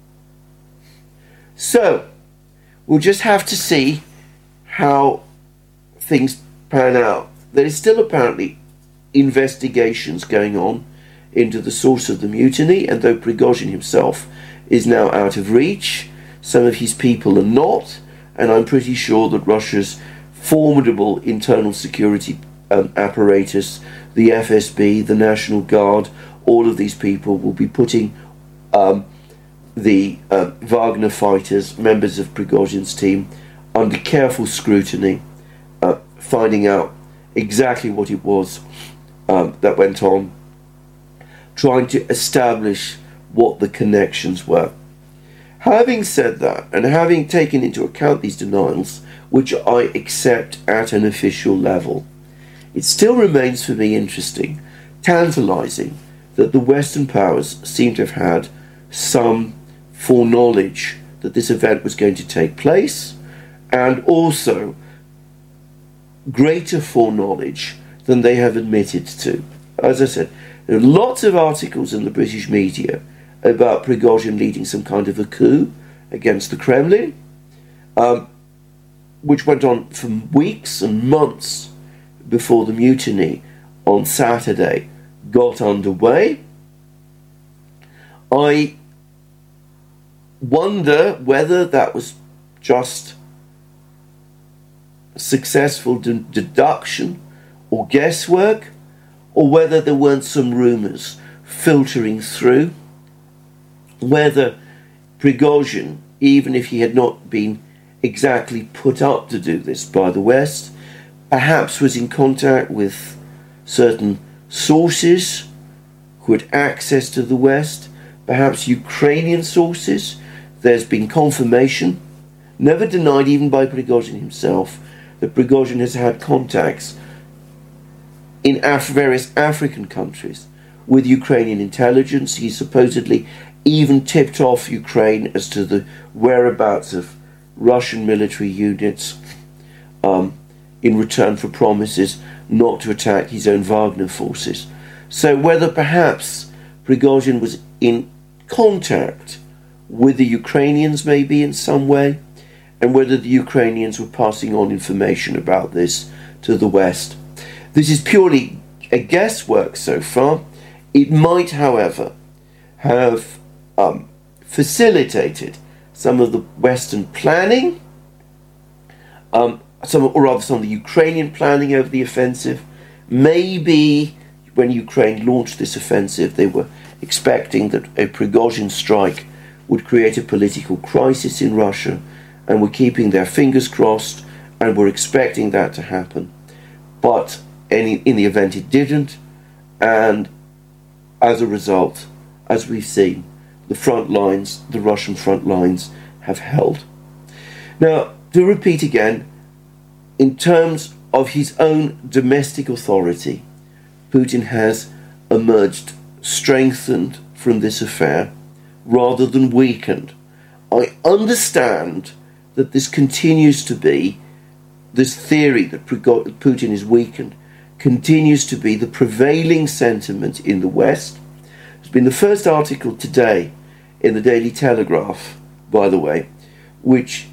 So, we'll just have to see how things pan out. There is still apparently investigations going on into the source of the mutiny, and though Prigozhin himself is now out of reach, some of his people are not, and I'm pretty sure that Russia's formidable internal security um, apparatus, the F S B, the National Guard, all of these people will be putting um, the uh, Wagner fighters, members of Prigozhin's team, under careful scrutiny, uh, finding out exactly what it was um, that went on, trying to establish what the connections were. Having said that, and having taken into account these denials, which I accept at an official level, it still remains for me interesting, tantalizing, that the Western powers seem to have had some foreknowledge that this event was going to take place, and also greater foreknowledge than they have admitted to. As I said, there are lots of articles in the British media about Prigozhin leading some kind of a coup against the Kremlin, um, which went on for weeks and months before the mutiny on Saturday got underway. I wonder whether that was just successful de- deduction or guesswork, or whether there weren't some rumours filtering through, whether Prigozhin, even if he had not been exactly put up to do this by the West, perhaps was in contact with certain sources who had access to the West, perhaps Ukrainian sources. There's been confirmation, never denied even by Prigozhin himself, that Prigozhin has had contacts in Af- various African countries with Ukrainian intelligence. He supposedly even tipped off Ukraine as to the whereabouts of Russian military units um, in return for promises not to attack his own Wagner forces. So whether perhaps Prigozhin was in contact with the Ukrainians maybe in some way, and whether the Ukrainians were passing on information about this to the West. This is purely a guesswork so far. It might, however, have um, facilitated some of the Western planning, um, some, or rather some of the Ukrainian planning over the offensive. Maybe when Ukraine launched this offensive, they were expecting that a Prigozhin strike would create a political crisis in Russia, and were keeping their fingers crossed and were expecting that to happen. But any, in the event it didn't, and as a result, as we've seen, the front lines, the Russian front lines, have held. Now, to repeat again, in terms of his own domestic authority, Putin has emerged strengthened from this affair rather than weakened. I understand that this continues to be, this theory that Putin is weakened, continues to be the prevailing sentiment in the West. There's been the first article today in the Daily Telegraph, by the way, which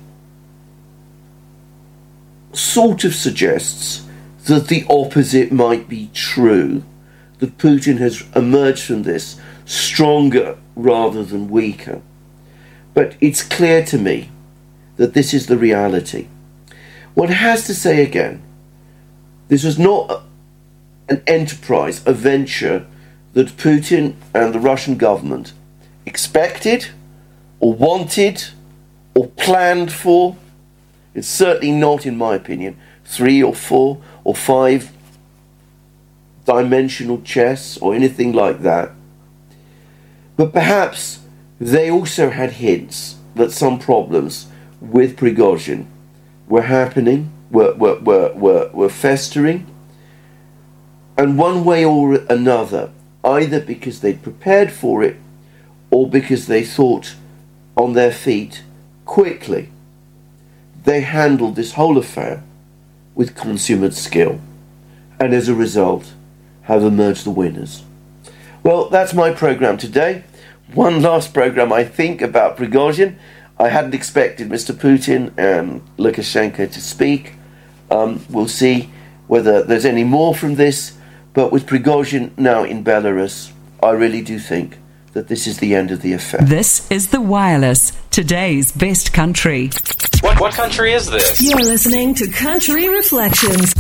sort of suggests that the opposite might be true, that Putin has emerged from this stronger rather than weaker. But it's clear to me that this is the reality. One has to say again, this was not an enterprise, a venture that Putin and the Russian government expected or wanted or planned for. It's certainly not, in my opinion, three or four or five dimensional chess or anything like that. But perhaps they also had hints that some problems with Prigozhin were happening, were, were, were, were, were festering, and one way or another, either because they'd prepared for it or because they thought on their feet quickly, they handled this whole affair with consummate skill, and as a result have emerged the winners. Well, that's my programme today. One last programme, I think, about Prigozhin. I hadn't expected Mister Putin and Lukashenko to speak. Um, we'll see whether there's any more from this. But with Prigozhin now in Belarus, I really do think that this is the end of the affair. This is The Wireless, today's best country. What, what country is this? You're listening to Country Reflections.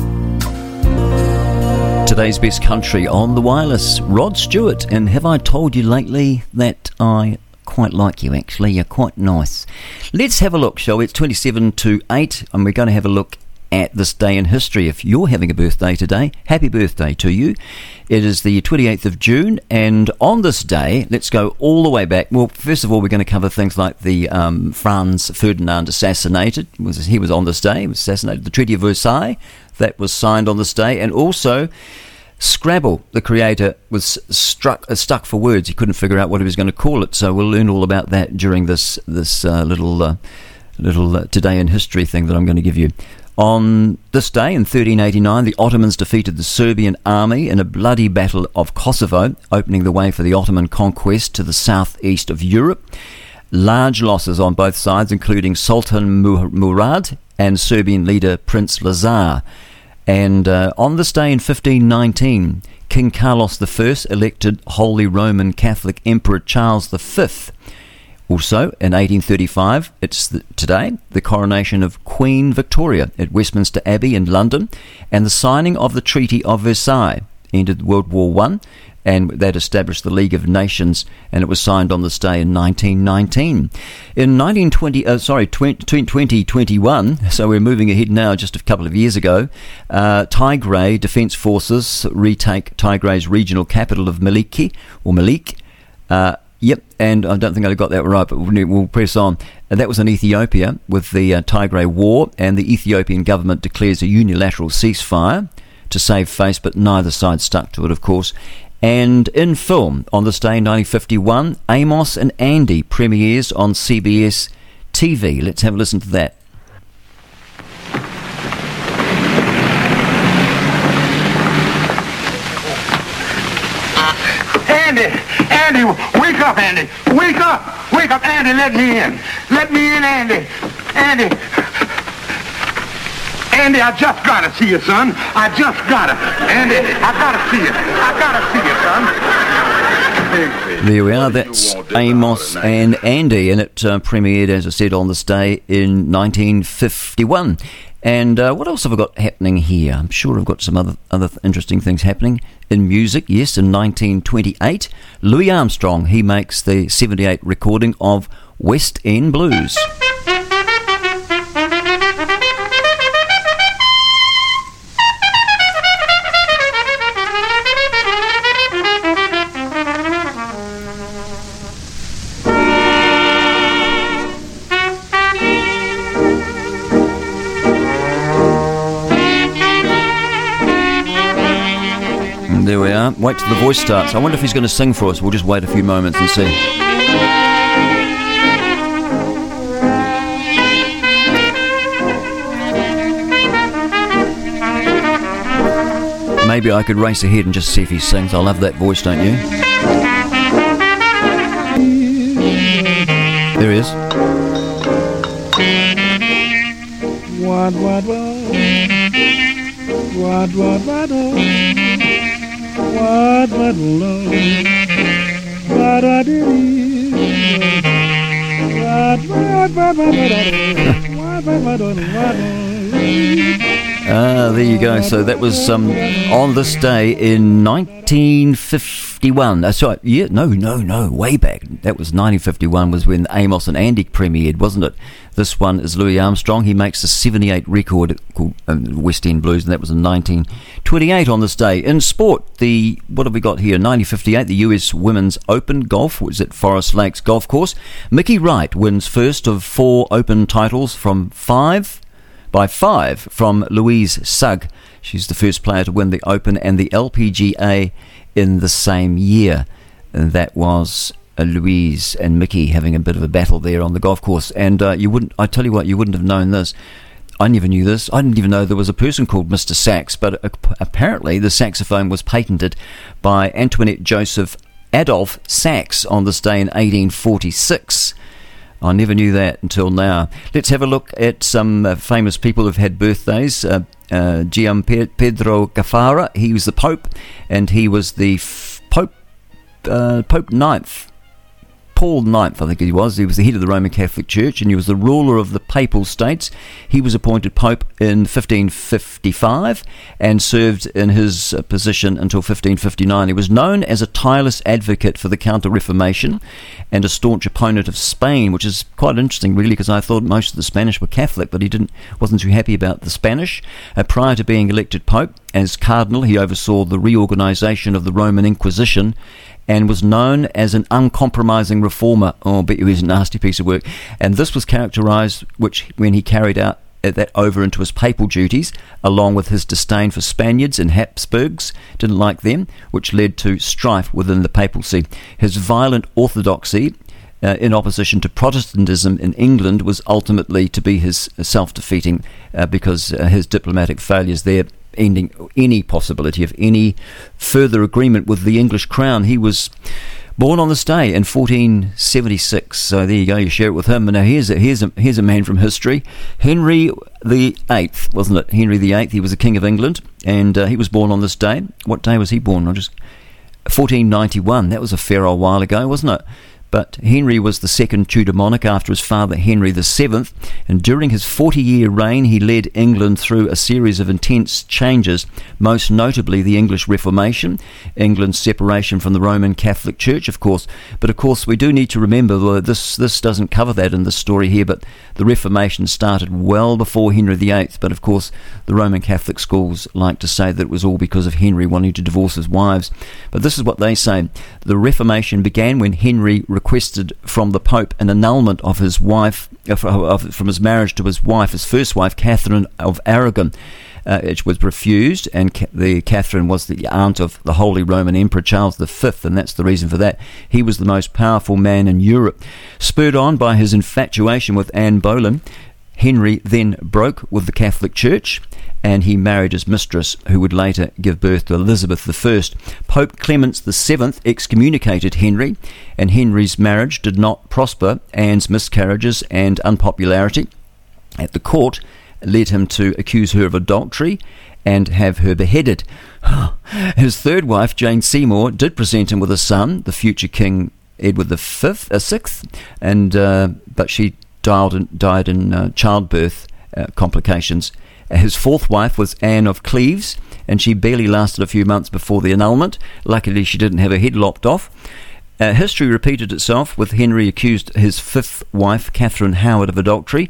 Today's best country on The Wireless, Rod Stewart, and have I told you lately that I quite like you, actually? You're quite nice. Let's have a look, shall we? It's twenty-seven to eight, and we're going to have a look at this day in history. If you're having a birthday today, happy birthday to you. It is the twenty-eighth of June, and on this day, let's go all the way back. Well, first of all, we're going to cover things like the um, Franz Ferdinand assassinated. He was on this day, he was assassinated. The Treaty of Versailles, that was signed on this day, and also Scrabble, the creator, was struck uh, stuck for words. He couldn't figure out what he was going to call it, so we'll learn all about that during this this uh, little uh, little uh, today in history thing that I'm going to give you. On this day in thirteen eighty-nine, the Ottomans defeated the Serbian army in a bloody battle of Kosovo, opening the way for the Ottoman conquest to the southeast of Europe. Large losses on both sides, including Sultan Murad and Serbian leader Prince Lazar. And uh, on this day in fifteen nineteen, King Carlos the First elected Holy Roman Catholic Emperor Charles the Fifth. Also, in eighteen thirty-five, it's the, today, the coronation of Queen Victoria at Westminster Abbey in London, and the signing of the Treaty of Versailles ended World War One, and that established the League of Nations, and it was signed on this day in nineteen nineteen. In nineteen twenty, uh, sorry, twenty twenty-one, so we're moving ahead now, just a couple of years ago, uh, Tigray Defence Forces retake Tigray's regional capital of Maliki, or Malik. Uh, yep, and I don't think I got that right, but we'll, we'll press on. And that was in Ethiopia with the uh, Tigray War, and the Ethiopian government declares a unilateral ceasefire to save face, but neither side stuck to it, of course. And in film, on this day in nineteen fifty-one, Amos and Andy premieres on C B S T V. Let's have a listen to that. Andy, Andy, wake up, Andy. Wake up. Wake up, Andy, let me in. Let me in, Andy. Andy. Andy, I just gotta see you, son. I just gotta. Andy, I gotta see you. I gotta see you, son. There we are. That's Amos and Andy, and it uh, premiered, as I said, on this day in nineteen fifty-one. And uh, what else have I got happening here? I'm sure I've got some other other interesting things happening in music. Yes, in nineteen twenty-eight, Louis Armstrong, he makes the seventy-eight recording of West End Blues. There we are. Wait till the voice starts. I wonder if he's going to sing for us. We'll just wait a few moments and see. Maybe I could race ahead and just see if he sings. I love that voice, don't you? There he is. What, what, what? What, what, what, what? What, what, love? What, what, it is? What, what, what, what, what, what, what, what, Ah, there you go. So that was um, on this day in nineteen fifty-one. That's right. Yeah, no, no, no, way back. That was nineteen fifty-one was when Amos and Andy premiered, wasn't it? This one is Louis Armstrong. He makes a seventy-eight record called um, West End Blues, and that was in nineteen twenty-eight on this day. In sport, the what have we got here? nineteen fifty-eight, the U S Women's Open Golf was at Forest Lakes Golf Course. Mickey Wright wins first of four Open titles from five. by five from Louise Sugg. She's the first player to win the Open and the L P G A in the same year. And that was uh, Louise and Mickey having a bit of a battle there on the golf course. And uh, you wouldn't, I tell you what, you wouldn't have known this. I never knew this. I didn't even know there was a person called Mister Sax, but uh, apparently the saxophone was patented by Antoinette Joseph Adolphe Sax on this day in eighteen forty-six. I never knew that until now. Let's have a look at some uh, famous people who've had birthdays. Uh, uh, Gian Pedro Gaffara, he was the Pope, and he was the f- Pope uh, Pope Ninth. Paul the Ninth, I think he was. He was the head of the Roman Catholic Church, and he was the ruler of the Papal States. He was appointed Pope in fifteen fifty-five and served in his uh, position until fifteen fifty-nine. He was known as a tireless advocate for the Counter-Reformation and a staunch opponent of Spain, which is quite interesting, really, because I thought most of the Spanish were Catholic, but he didn't wasn't too happy about the Spanish. Uh, prior to being elected Pope, as Cardinal, he oversaw the reorganisation of the Roman Inquisition and was known as an uncompromising reformer. Oh, but he was a nasty piece of work. And this was characterised, which when he carried out that over into his papal duties, along with his disdain for Spaniards and Habsburgs, didn't like them, which led to strife within the papacy. His violent orthodoxy, uh, in opposition to Protestantism in England, was ultimately to be his self-defeating, uh, because uh, his diplomatic failures there ending any possibility of any further agreement with the English crown. He was born on this day in fourteen seventy-six. So there you go, you share it with him. And now here's a, here's a, here's a man from history. Henry the Eighth, wasn't it? Henry the Eighth, he was the King of England, and uh, he was born on this day. What day was he born? I just fourteen ninety-one. That was a fair old while ago, wasn't it? But Henry was the second Tudor monarch after his father Henry the Seventh, and during his forty-year reign he led England through a series of intense changes, most notably the English Reformation, England's separation from the Roman Catholic Church, of course. But of course we do need to remember, well, this this doesn't cover that in this story here, but the Reformation started well before Henry the Eighth, but of course the Roman Catholic schools like to say that it was all because of Henry wanting to divorce his wives. But this is what they say. The Reformation began when Henry requested from the Pope an annulment of his wife, uh, from his marriage to his wife, his first wife, Catherine of Aragon. Uh, it was refused, and Ca- the Catherine was the aunt of the Holy Roman Emperor Charles the Fifth, and that's the reason for that. He was the most powerful man in Europe. Spurred on by his infatuation with Anne Boleyn, Henry then broke with the Catholic Church, and he married his mistress, who would later give birth to Elizabeth the First. Pope Clement the Seventh excommunicated Henry, and Henry's marriage did not prosper. Anne's miscarriages and unpopularity at the court led him to accuse her of adultery and have her beheaded. His third wife, Jane Seymour, did present him with a son, the future King Edward the Fifth, uh, Sixth, and uh, but she died in, died in uh, childbirth uh, complications. His fourth wife was Anne of Cleves, and she barely lasted a few months before the annulment. Luckily, she didn't have her head lopped off. Uh, history repeated itself, with Henry accused his fifth wife, Catherine Howard, of adultery,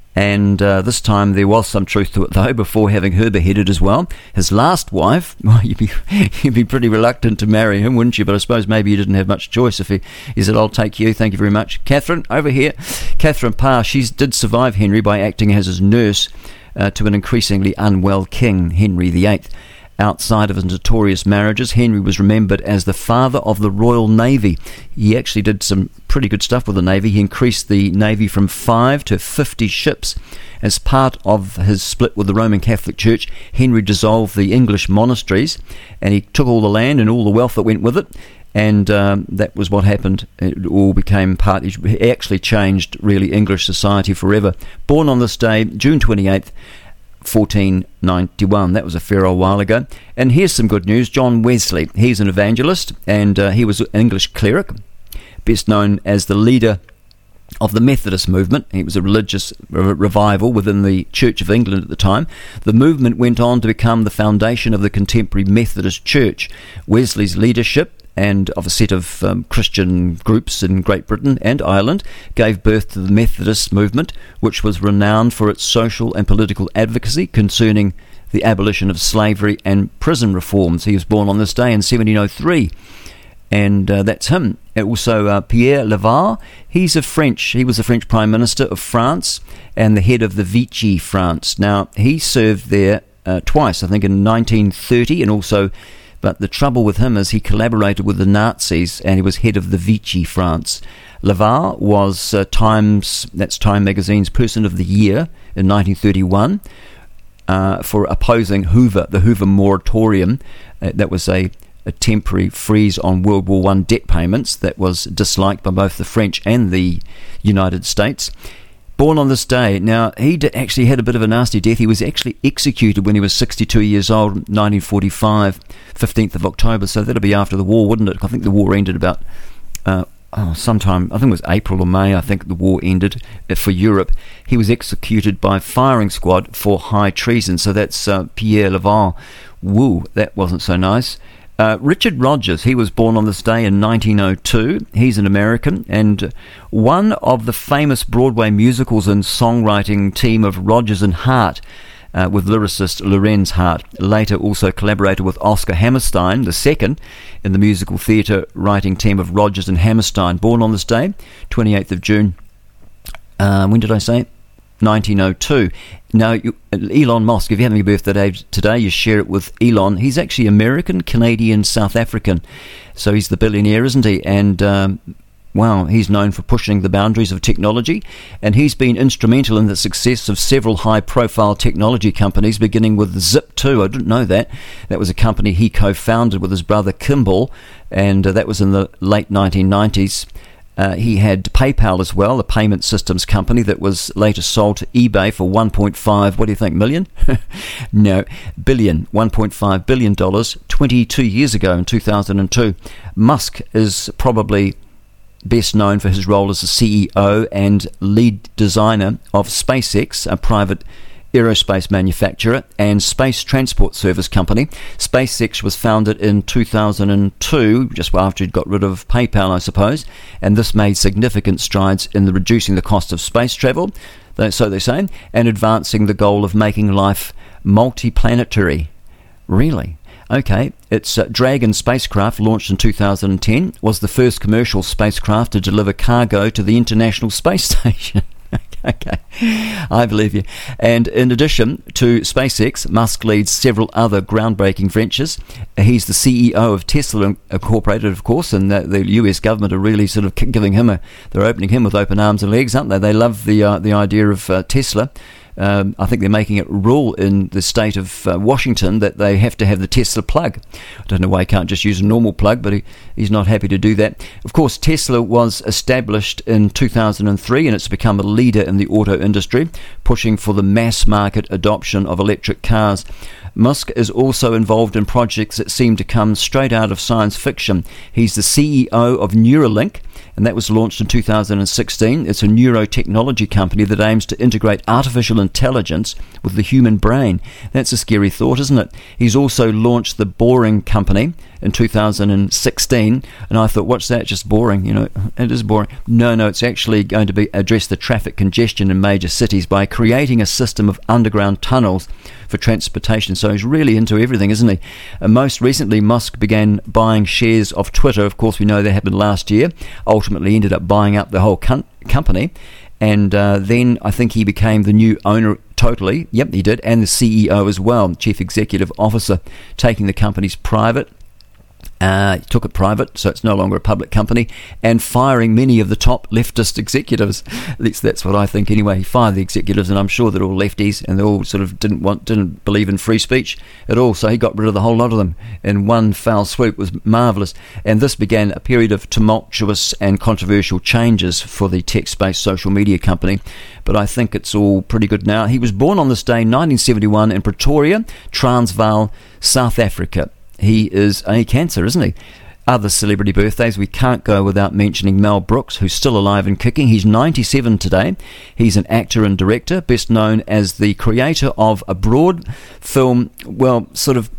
and uh, this time there was some truth to it, though, before having her beheaded as well. His last wife, well, you'd be, you'd be pretty reluctant to marry him, wouldn't you? But I suppose maybe you didn't have much choice if he, he said, I'll take you, thank you very much. Catherine, over here. Catherine Parr, she did survive Henry by acting as his nurse uh, to an increasingly unwell king, Henry the Eighth. Outside of his notorious marriages, Henry was remembered as the father of the Royal Navy. He actually did some pretty good stuff with the Navy. He increased the Navy from five to fifty ships. As part of his split with the Roman Catholic Church, Henry dissolved the English monasteries, and he took all the land and all the wealth that went with it, and um, that was what happened. It all became part. He actually changed, really, English society forever. Born on this day, June twenty-eighth, fourteen ninety-one. That was a fair old while ago. And here's some good news. John Wesley, he's an evangelist, and uh, he was an English cleric, best known as the leader of the Methodist movement. He was a religious re- revival within the Church of England at the time. The movement went on to become the foundation of the contemporary Methodist Church. Wesley's leadership and of a set of um, Christian groups in Great Britain and Ireland gave birth to the Methodist movement, which was renowned for its social and political advocacy concerning the abolition of slavery and prison reforms. He was born on this day in seventeen oh three, and uh, that's him. And also uh, Pierre Laval, he's a French, he was the French Prime Minister of France and the head of the Vichy France. Now, he served there uh, twice, I think in nineteen thirty, and also but the trouble with him is he collaborated with the Nazis, and he was head of the Vichy France. Laval was uh, Times, that's Time magazine's Person of the Year in nineteen thirty-one uh, for opposing Hoover, the Hoover moratorium. Uh, that was a, a temporary freeze on World War One debt payments that was disliked by both the French and the United States. Born on this day. Now, he d- actually had a bit of a nasty death. He was actually executed when he was sixty-two years old, nineteen forty-five, fifteenth of October. So that'll be after the war, wouldn't it? I think the war ended about uh, oh, sometime, I think it was April or May, I think the war ended for Europe. He was executed by firing squad for high treason. So that's uh, Pierre Laval. Woo, that wasn't so nice. Uh, Richard Rodgers, he was born on this day in nineteen oh two. He's an American, and one of the famous Broadway musicals and songwriting team of Rodgers and Hart, uh, with lyricist Lorenz Hart. Later also collaborated with Oscar Hammerstein, the second, in the musical theatre writing team of Rodgers and Hammerstein. Born on this day, twenty-eighth of June. Uh, when did I say it? nineteen oh two. Now, you, Elon Musk, if you're having a birthday today, you share it with Elon. He's actually American, Canadian, South African. So he's the billionaire, isn't he? And, um, wow, he's known for pushing the boundaries of technology. And he's been instrumental in the success of several high-profile technology companies, beginning with Zip two. I didn't know that. That was a company he co-founded with his brother Kimball, and uh, that was in the late nineteen nineties. Uh, he had PayPal as well, a payment systems company that was later sold to eBay for one point five, what do you think, million? No, billion, one point five billion dollars, twenty-two years ago in two thousand two. Musk is probably best known for his role as the C E O and lead designer of SpaceX, a private aerospace manufacturer and space transport service company. SpaceX was founded in two thousand two, just after he'd got rid of PayPal, I suppose, and this made significant strides in the reducing the cost of space travel, so they say, and advancing the goal of making life multiplanetary. Really? Okay, its uh, Dragon spacecraft, launched in two thousand ten, was the first commercial spacecraft to deliver cargo to the International Space Station. Okay, I believe you. And in addition to SpaceX, Musk leads several other groundbreaking ventures. He's the C E O of Tesla Incorporated, of course, and the, the U S government are really sort of giving him a, they're opening him with open arms and legs, aren't they? They love the uh, the idea of uh, Tesla. Um, I think they're making it rule in the state of uh, Washington that they have to have the Tesla plug. I don't know why he can't just use a normal plug, but he, he's not happy to do that. Of course, Tesla was established in two thousand three, and it's become a leader in the auto industry, pushing for the mass market adoption of electric cars. Musk is also involved in projects that seem to come straight out of science fiction. He's the C E O of Neuralink, and that was launched in two thousand sixteen. It's a neurotechnology company that aims to integrate artificial intelligence with the human brain. That's a scary thought, isn't it? He's also launched the Boring Company in two thousand sixteen, and I thought, what's that? Just boring, you know, it is boring. No, no, it's actually going to be address the traffic congestion in major cities by creating a system of underground tunnels for transportation. So he's really into everything, isn't he? Uh, most recently, Musk began buying shares of Twitter. Of course, we know that happened last year. Ultimately ended up buying up the whole com- company. And uh, then I think he became the new owner totally. Yep, he did. And the C E O as well, Chief Executive Officer, taking the companies private. Uh, he took it private, so it's no longer a public company, and firing many of the top leftist executives. At least that's what I think anyway. He fired the executives, and I'm sure they're all lefties, and they all sort of didn't want, didn't believe in free speech at all, so he got rid of the whole lot of them in one foul swoop. It was marvellous. And this began a period of tumultuous and controversial changes for the text-based social media company, but I think it's all pretty good now. He was born on this day, nineteen seventy-one, in Pretoria, Transvaal, South Africa. He is a Cancer, isn't he? Other celebrity birthdays, we can't go without mentioning Mel Brooks, who's still alive and kicking. He's ninety-seven today. He's an actor and director, best known as the creator of a broad film, well, sort of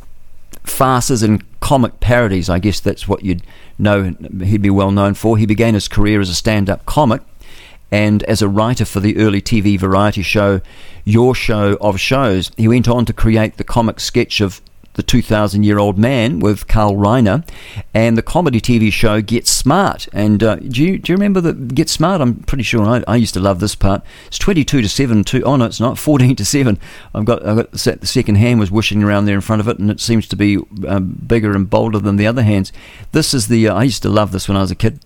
farces and comic parodies. I guess that's what you'd know he'd be well known for. He began his career as a stand-up comic and as a writer for the early T V variety show Your Show of Shows. He went on to create the comic sketch of The two thousand Year Old Man with Carl Reiner, and the comedy T V show Get Smart. And uh, do you do you remember the Get Smart? I'm pretty sure I, I used to love this part. It's twenty-two to seven. Two, oh no, it's not. fourteen to seven. I've got, I've got the second hand was whooshing around there in front of it, and it seems to be um, bigger and bolder than the other hands. This is the. Uh, I used to love this when I was a kid.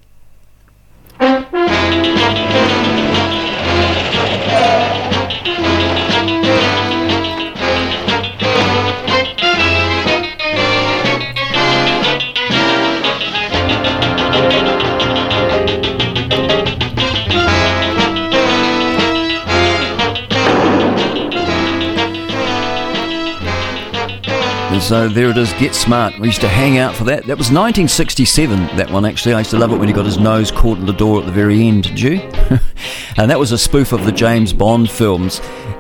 So there it is, Get Smart. We used to hang out for that. That was nineteen sixty-seven, that one actually. I used to love it when he got his nose caught in the door at the very end, did you? And that was a spoof of the James Bond films.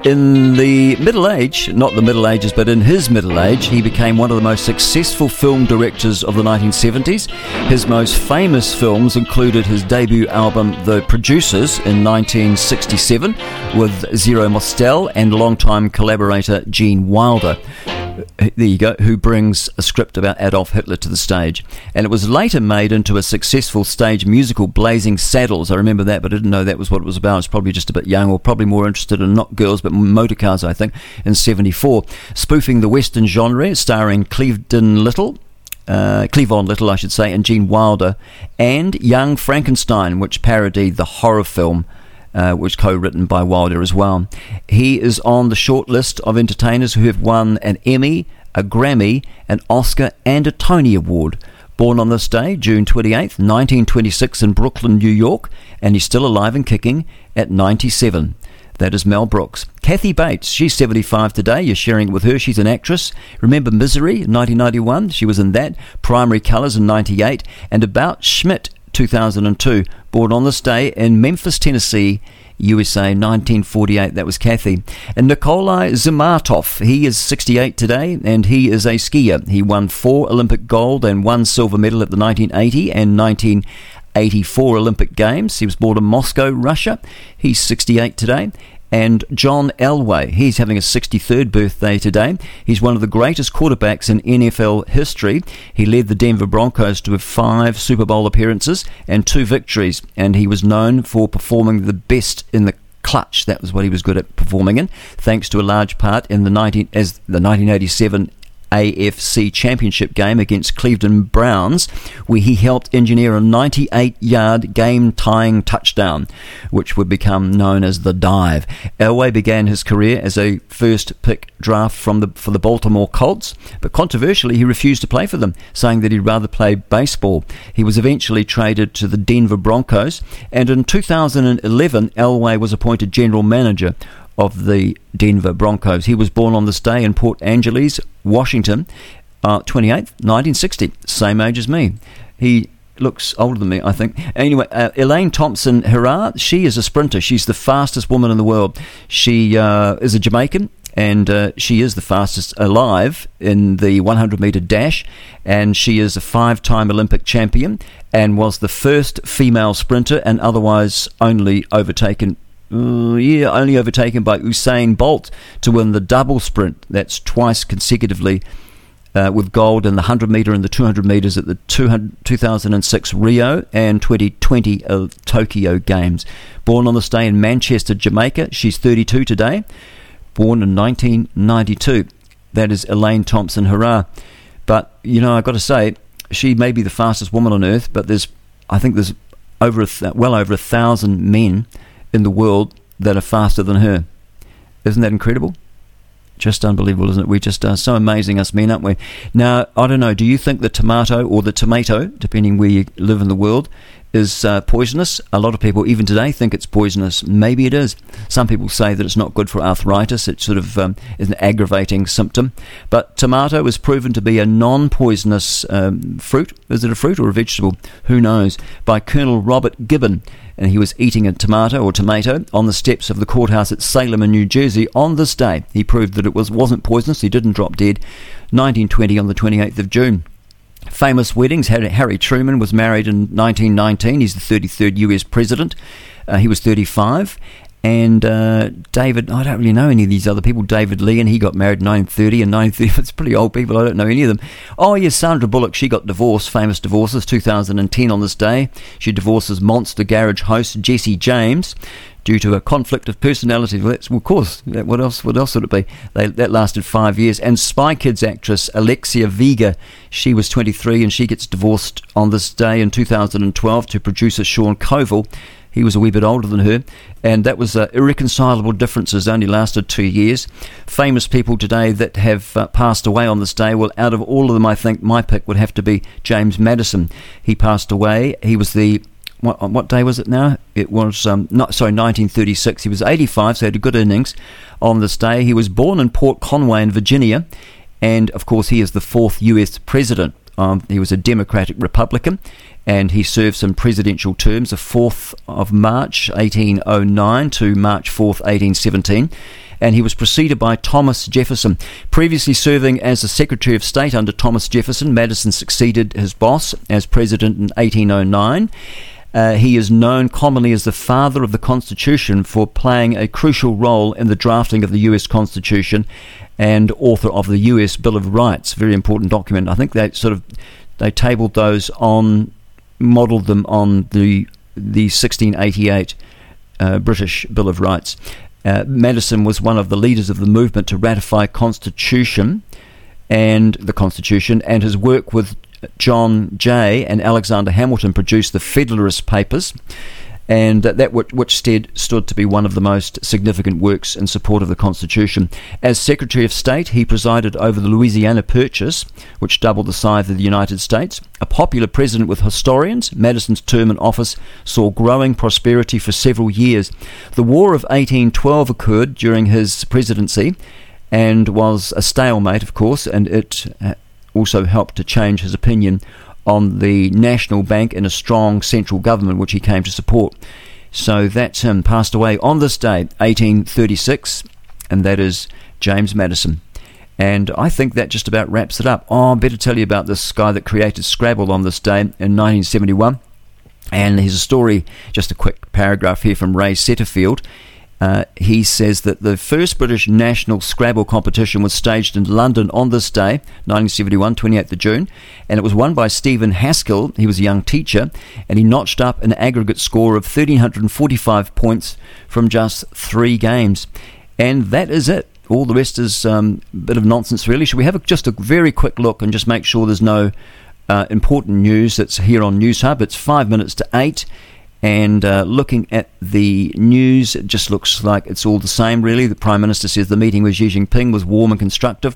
In the middle age, not the middle ages, but in his middle age, he became one of the most successful film directors of the nineteen seventies. His most famous films included his debut album, The Producers, in nineteen sixty-seven, with Zero Mostel and longtime collaborator Gene Wilder. There you go, who brings a script about Adolf Hitler to the stage. And it was later made into a successful stage musical, Blazing Saddles. I remember that, but I didn't know that was what it was about. I was probably just a bit young, or probably more interested in not girls, but motor cars, I think, in seventy-four. Spoofing the Western genre, starring Clevedon Little, uh, Cleavon Little, I should say, and Gene Wilder, and Young Frankenstein, which parodied the horror film, Uh, which co-written by Wilder as well. He is on the short list of entertainers who have won an Emmy, a Grammy, an Oscar and a Tony Award. Born on this day, June twenty-eighth, nineteen twenty-six in Brooklyn, New York, and he's still alive and kicking at ninety-seven. That is Mel Brooks. Kathy Bates, she's seventy-five today. You're sharing it with her. She's an actress. Remember Misery, nineteen ninety-one? She was in that. Primary Colours in ninety-eight. And About Schmidt, two thousand two. Born on this day in Memphis, Tennessee, U S A, nineteen forty-eight. That was Kathy. And Nikolai Zimartov, he is sixty-eight today, and he is a skier. He won four Olympic gold and one silver medal at the nineteen eighty and nineteen eighty-four Olympic Games. He was born in Moscow, Russia. He's sixty-eight today. And John Elway, he's having his sixty-third birthday today. He's one of the greatest quarterbacks in N F L history. He led the Denver Broncos to five Super Bowl appearances and two victories, and he was known for performing the best in the clutch. That was what he was good at performing in, thanks to a large part in the nineteen as the nineteen eighty-seven A F C Championship game against Cleveland Browns, where he helped engineer a ninety-eight yard game-tying touchdown, which would become known as the dive. Elway began his career as a first-pick draft from the for the Baltimore Colts, but controversially he refused to play for them, saying that he'd rather play baseball. He was eventually traded to the Denver Broncos, and in two thousand eleven Elway was appointed general manager of the Denver Broncos. He was born on this day in Port Angeles, Washington, uh, twenty-eighth, nineteen sixty. Same age as me. He looks older than me, I think. Anyway, uh, Elaine Thompson-Herah, she is a sprinter. She's the fastest woman in the world. She uh, is a Jamaican, and uh, she is the fastest alive in the one hundred metre dash, and she is a five-time Olympic champion and was the first female sprinter, and otherwise only overtaken Uh, yeah, only overtaken by Usain Bolt to win the double sprint. That's twice consecutively, uh, with gold in the one hundred metre and the two hundred metres at the two thousand six Rio and twenty twenty uh, Tokyo Games. Born on this day in Manchester, Jamaica. She's thirty-two today. Born in nineteen ninety-two. That is Elaine Thompson-Herah. But, you know, I've got to say, she may be the fastest woman on earth, but there's, I think there's over a th- well over a thousand men in the world that are faster than her. Isn't that incredible? Just unbelievable, isn't it? We just are so amazing, us men, aren't we? Now, I don't know, do you think the tomato or the tomato, depending where you live in the world, is uh, poisonous? A lot of people, even today, think it's poisonous. Maybe it is. Some people say that it's not good for arthritis. It sort of um, is an aggravating symptom. But tomato is proven to be a non-poisonous um, fruit. Is it a fruit or a vegetable? Who knows? By Colonel Robert Gibbon. And he was eating a tomato or tomato on the steps of the courthouse at Salem in New Jersey on this day. He proved that it was, wasn't poisonous. He didn't drop dead. nineteen twenty on the twenty-eighth of June. Famous weddings. Harry Truman was married in nineteen nineteen. He's the thirty-third U S president. Uh, he was thirty-five. And uh, David, I don't really know any of these other people. David Lee, and he got married in nineteen thirty and nineteen thirty. It's pretty old people. I don't know any of them. Oh, yes, Sandra Bullock. She got divorced. Famous divorces. two thousand ten on this day. She divorces Monster Garage host Jesse James due to a conflict of personality. Well, that's, well of course. What else? What else would it be? They, that lasted five years. And Spy Kids actress Alexia Vega. She was twenty-three, and she gets divorced on this day in two thousand twelve to producer Sean Koval. He was a wee bit older than her, and that was uh, irreconcilable differences, only lasted two years. Famous people today that have uh, passed away on this day, well, out of all of them, I think my pick would have to be James Madison. He passed away. He was the, what, what day was it now? It was, um, not, sorry, nineteen thirty-six. He was eighty-five, so he had a good innings on this day. He was born in Port Conway in Virginia, and of course he is the fourth U S president. Um, he was a Democratic Republican, and he served some presidential terms, the fourth of March eighteen oh nine to March fourth eighteen seventeen, and he was preceded by Thomas Jefferson. Previously serving as the Secretary of State under Thomas Jefferson, Madison succeeded his boss as president in eighteen oh nine. Uh, he is known commonly as the father of the Constitution for playing a crucial role in the drafting of the U S Constitution, and author of the U S Bill of Rights, very important document. I think they sort of they tabled those on, modelled them on the the sixteen eighty-eight uh, British Bill of Rights. Uh, Madison was one of the leaders of the movement to ratify Constitution and the Constitution, and his work with John Jay and Alexander Hamilton produced the Federalist Papers, and that, that which, which stood, stood to be one of the most significant works in support of the Constitution. As Secretary of State, he presided over the Louisiana Purchase, which doubled the size of the United States. A popular president with historians, Madison's term in office saw growing prosperity for several years. The War of eighteen twelve occurred during his presidency, and was a stalemate, of course, and it also helped to change his opinion on the National Bank and a strong central government which he came to support. So that's him, passed away on this day, eighteen thirty-six, and that is James Madison. And I think that just about wraps it up. Oh, I better tell you about this guy that created Scrabble on this day in nineteen seventy-one. And here's a story, just a quick paragraph here from Ray Setterfield. Uh, he says that the first British national Scrabble competition was staged in London on this day, nineteen seventy-one, twenty-eighth of June, and it was won by Stephen Haskell. He was a young teacher, and he notched up an aggregate score of one thousand three hundred forty-five points from just three games. And that is it. All the rest is um, a bit of nonsense, really. Should we have a, just a very quick look and just make sure there's no uh, important news that's here on News Hub? It's five minutes to eight. And uh, looking at the news, it just looks like it's all the same, really. The Prime Minister says the meeting with Xi Jinping was warm and constructive.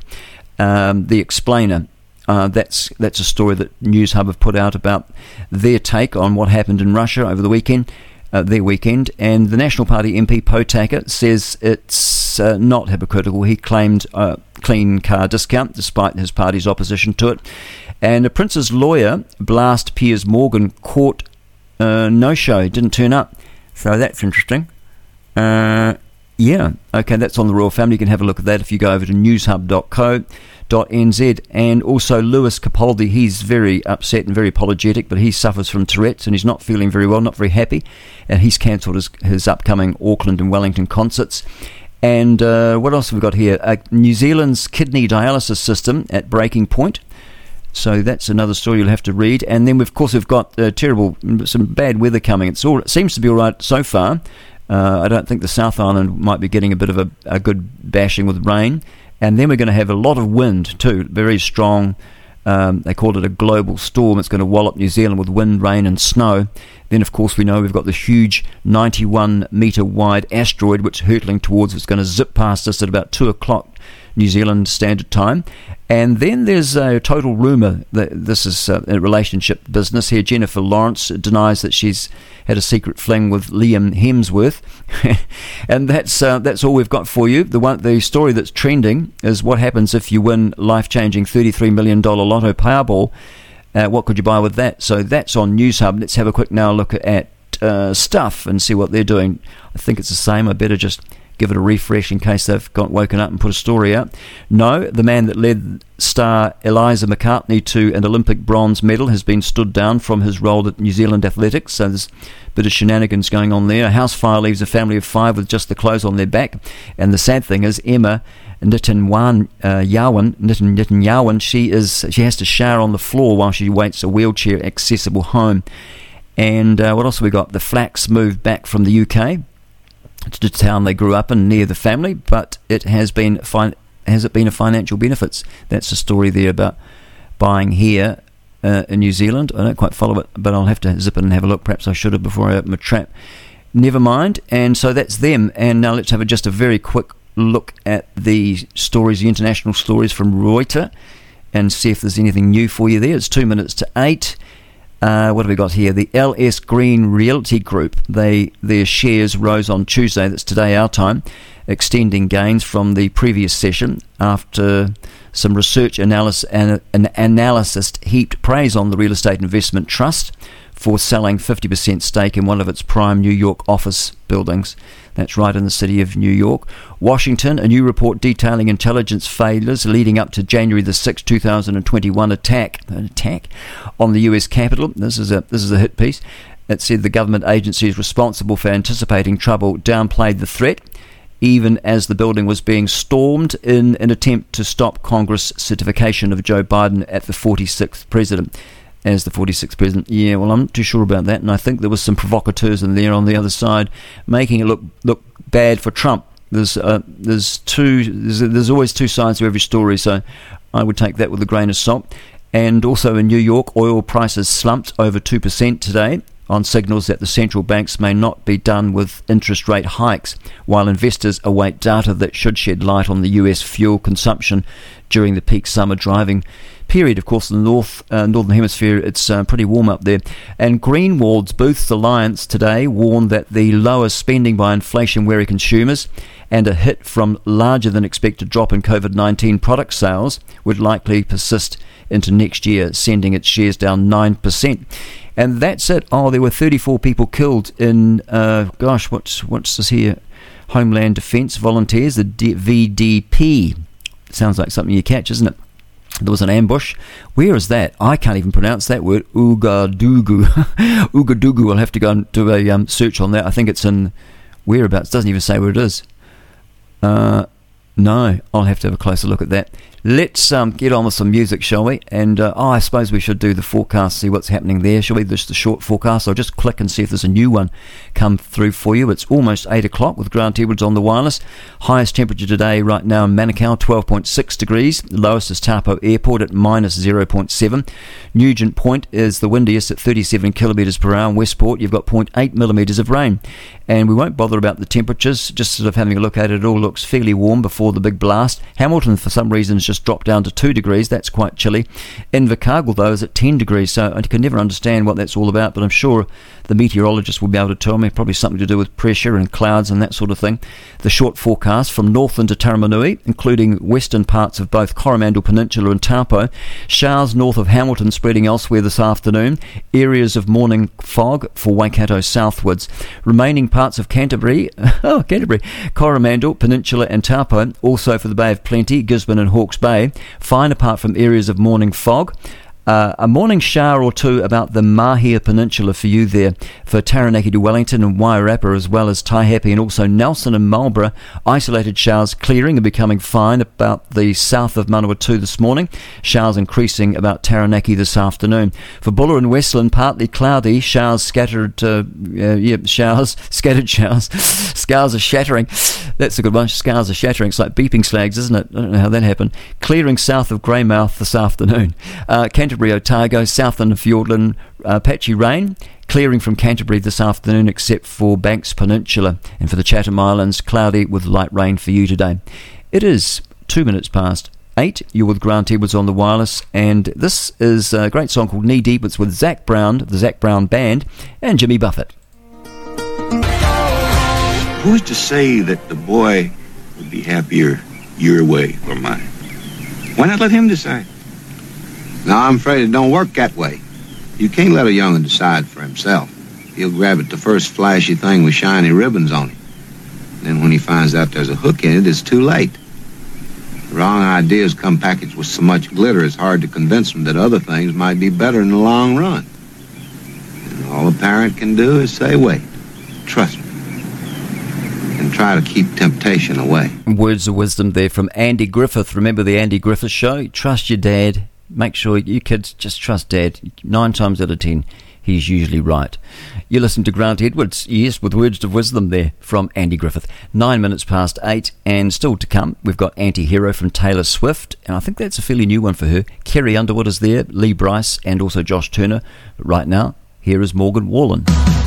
Um, the Explainer, uh, that's that's a story that News Hub have put out about their take on what happened in Russia over the weekend, uh, their weekend. And the National Party M P Potaker says it's uh, not hypocritical. He claimed a clean car discount despite his party's opposition to it. And the Prince's lawyer, Blast Piers Morgan, caught Uh, no show, didn't turn up, so that's interesting. Uh, yeah, okay, that's on the Royal Family. You can have a look at that if you go over to newshub dot co dot n z. And also Lewis Capaldi, he's very upset and very apologetic, but he suffers from Tourette's and he's not feeling very well, not very happy, and he's cancelled his, his upcoming Auckland and Wellington concerts. And uh, what else have we got here? Uh, New Zealand's kidney dialysis system at breaking point. So that's another story you'll have to read. And then, of course, we've got uh, terrible, some bad weather coming. It's all, it seems to be all right so far. Uh, I don't think the South Island might be getting a bit of a, a good bashing with rain. And then we're going to have a lot of wind too, very strong. Um, they called it a global storm. It's going to wallop New Zealand with wind, rain and snow. Then, of course, we know we've got the huge ninety-one metre wide asteroid which is hurtling towards us. It's going to zip past us at about two o'clock New Zealand Standard Time. And then there's a total rumour that this is uh, a relationship business here. Jennifer Lawrence denies that she's had a secret fling with Liam Hemsworth. And that's uh, that's all we've got for you. The one, the story that's trending is what happens if you win life-changing thirty-three million dollars Lotto Powerball. Uh, what could you buy with that? So that's on News Hub. Let's have a quick now look at uh, Stuff and see what they're doing. I think it's the same. I better just give it a refresh in case they've got woken up and put a story out. No, the man that led star Eliza McCartney to an Olympic bronze medal has been stood down from his role at New Zealand Athletics, so there's a bit of shenanigans going on there. A house fire leaves a family of five with just the clothes on their back, and the sad thing is Emma Nitin uh, Yawan, Nitin, Nitin Yawan, she is she has to shower on the floor while she waits a wheelchair accessible home. And uh, what else have we got? The Flax moved back from the U K to the town they grew up in near the family, but it has been fin- has it been a financial benefits? That's the story there about buying here uh, in New Zealand. I don't quite follow it, but I'll have to zip it and have a look. Perhaps I should have before I open my trap. Never mind. And so that's them. And now let's have a, just a very quick look at the stories, the international stories from Reuters, and see if there's anything new for you there. It's two minutes to eight. Uh, what have we got here? The L S Green Realty Group. They their shares rose on Tuesday, that's today our time, extending gains from the previous session after some research analysis, an, an analysis heaped praise on the Real Estate Investment Trust for selling fifty percent stake in one of its prime New York office buildings. That's right in the city of New York. Washington, a new report detailing intelligence failures leading up to January the sixth, two thousand twenty-one attack an attack on the U S Capitol. This is a this is a hit piece. It said the government agencies responsible for anticipating trouble downplayed the threat, even as the building was being stormed in an attempt to stop Congress certification of Joe Biden at the forty-sixth president. As the forty-sixth president. Yeah, well, I'm not too sure about that, and I think there was some provocateurs in there on the other side, making it look look bad for Trump. There's uh, there's two there's, there's always two sides to every story, so I would take that with a grain of salt. And also in New York, oil prices slumped over two percent today on signals that the central banks may not be done with interest rate hikes, while investors await data that should shed light on the U S fuel consumption during the peak summer driving period. Of course, in the north, uh, northern hemisphere, it's uh, pretty warm up there. And Greenwald's Booths Alliance today warned that the lower spending by inflation-wary consumers and a hit from larger than expected drop in COVID nineteen product sales would likely persist into next year, sending its shares down nine percent. And that's it. Oh, there were thirty-four people killed in, uh, gosh, what's, what's this here? Homeland Defence Volunteers, the D- V D P. Sounds like something you catch, isn't it? There was an ambush. Where is that? I can't even pronounce that word. Ouagadougou. Ouagadougou. I'll have to go and do a um, search on that. I think it's in whereabouts. Doesn't even say where it is. Uh, no, I'll have to have a closer look at that. Let's um, get on with some music, shall we? And uh, oh, I suppose we should do the forecast, see what's happening there. Shall we? Just the short forecast. I'll just click and see if there's a new one come through for you. It's almost eight o'clock with Grant Edwards on the wireless. Highest temperature today right now in Manukau, twelve point six degrees. The lowest is Taupo Airport at minus zero point seven. Nugent Point is the windiest at thirty-seven kilometres per hour. In Westport, you've got zero point eight millimetres of rain. And we won't bother about the temperatures, just sort of having a look at it. It all looks fairly warm before the big blast. Hamilton, for some reason, has just dropped down to two degrees. That's quite chilly. Invercargill, though, is at ten degrees, so I can never understand what that's all about, but I'm sure the meteorologist will be able to tell me. Probably something to do with pressure and clouds and that sort of thing. The short forecast from Northland to Taramanui, including western parts of both Coromandel Peninsula and Taupo. Showers north of Hamilton spreading elsewhere this afternoon. Areas of morning fog for Waikato southwards. Remaining parts of Canterbury, oh, Canterbury, Coromandel Peninsula and Taupo, also for the Bay of Plenty, Gisborne and Hawke's Bay. Fine apart from areas of morning fog. Uh, a morning shower or two about the Mahia Peninsula for you there, for Taranaki to Wellington and Wairarapa, as well as Taihape and also Nelson and Marlborough. Isolated showers clearing and becoming fine about the south of Manawatu this morning. Showers increasing about Taranaki this afternoon. For Buller and Westland, partly cloudy. Showers scattered, uh, uh, yeah, showers, scattered showers. Scars are shattering. That's a good one. Scars are shattering. It's like beeping slags, isn't it? I don't know how that happened. Clearing south of Greymouth this afternoon. Uh, Canterbury Otago, Southland and Fiordland, uh, patchy rain. Clearing from Canterbury this afternoon except for Banks Peninsula. And for the Chatham Islands, cloudy with light rain for you today. It is two minutes past eight. You're with Grant Edwards on the wireless, and this is a great song called Knee Deep. It's with Zac Brown, the Zac Brown Band, and Jimmy Buffett. Who's to say that the boy would be happier your way or mine? Why not let him decide? No, I'm afraid it don't work that way. You can't let a young'un decide for himself. He'll grab at the first flashy thing with shiny ribbons on it. Then when he finds out there's a hook in it, it's too late. The wrong ideas come packaged with so much glitter, it's hard to convince them that other things might be better in the long run. And all a parent can do is say, wait, trust me, and try to keep temptation away. Words of wisdom there from Andy Griffith. Remember the Andy Griffith show? Trust your dad. Make sure you kids just trust Dad. Nine times out of ten, he's usually right. You listen to Grant Edwards, yes, with words of wisdom there from Andy Griffith. Nine minutes past eight, and still to come, we've got Anti-Hero from Taylor Swift, and I think that's a fairly new one for her. Kerry Underwood is there, Lee Bryce, and also Josh Turner. But right now, here is Morgan Wallen.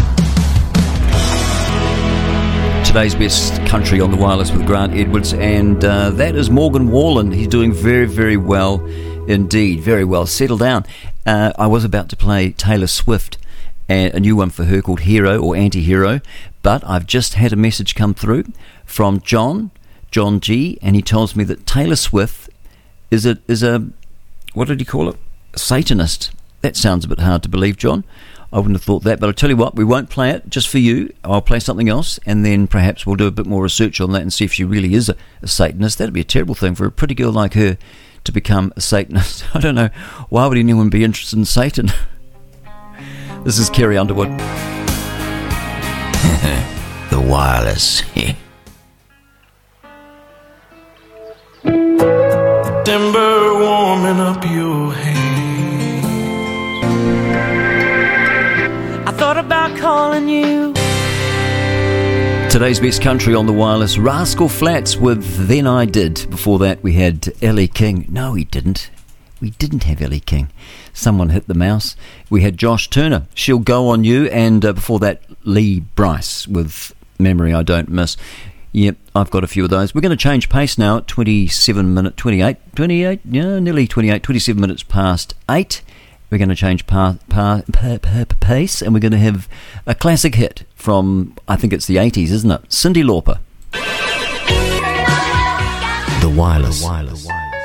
Today's best country on the wireless with Grant Edwards, and uh, that is Morgan Wallen. He's doing very, very well indeed. Very well. Settle down. uh, I was about to play Taylor Swift, and a new one for her called Hero or Anti-Hero, but I've just had a message come through from John, John G, and he tells me that Taylor Swift is a, is a what did he call it? A Satanist. That sounds a bit hard to believe, John. I wouldn't have thought that, but I'll tell you what, we won't play it just for you. I'll play something else, and then perhaps we'll do a bit more research on that and see if she really is a, a Satanist. That'd be a terrible thing for a pretty girl like her to become a Satanist. I don't know, why would anyone be interested in Satan? This is Carrie Underwood. The Wireless. Timber warming up your hands. I thought about calling you. Today's best country on the wireless, Rascal Flatts with Then I Did. Before that we had Ellie King. No, we didn't. We didn't have Ellie King. Someone hit the mouse. We had Josh Turner, She'll Go On You, and uh, before that Lee Bryce with Memory I Don't Miss. Yep, I've got a few of those. We're going to change pace now at twenty-seven minutes, twenty-eight, twenty-eight, yeah, nearly twenty-eight, twenty-seven minutes past eight. We're going to change pa, pa, pa, pa, pace, and we're going to have a classic hit from, I think it's the eighties, isn't it? Cyndi Lauper. The Wireless. The Wireless.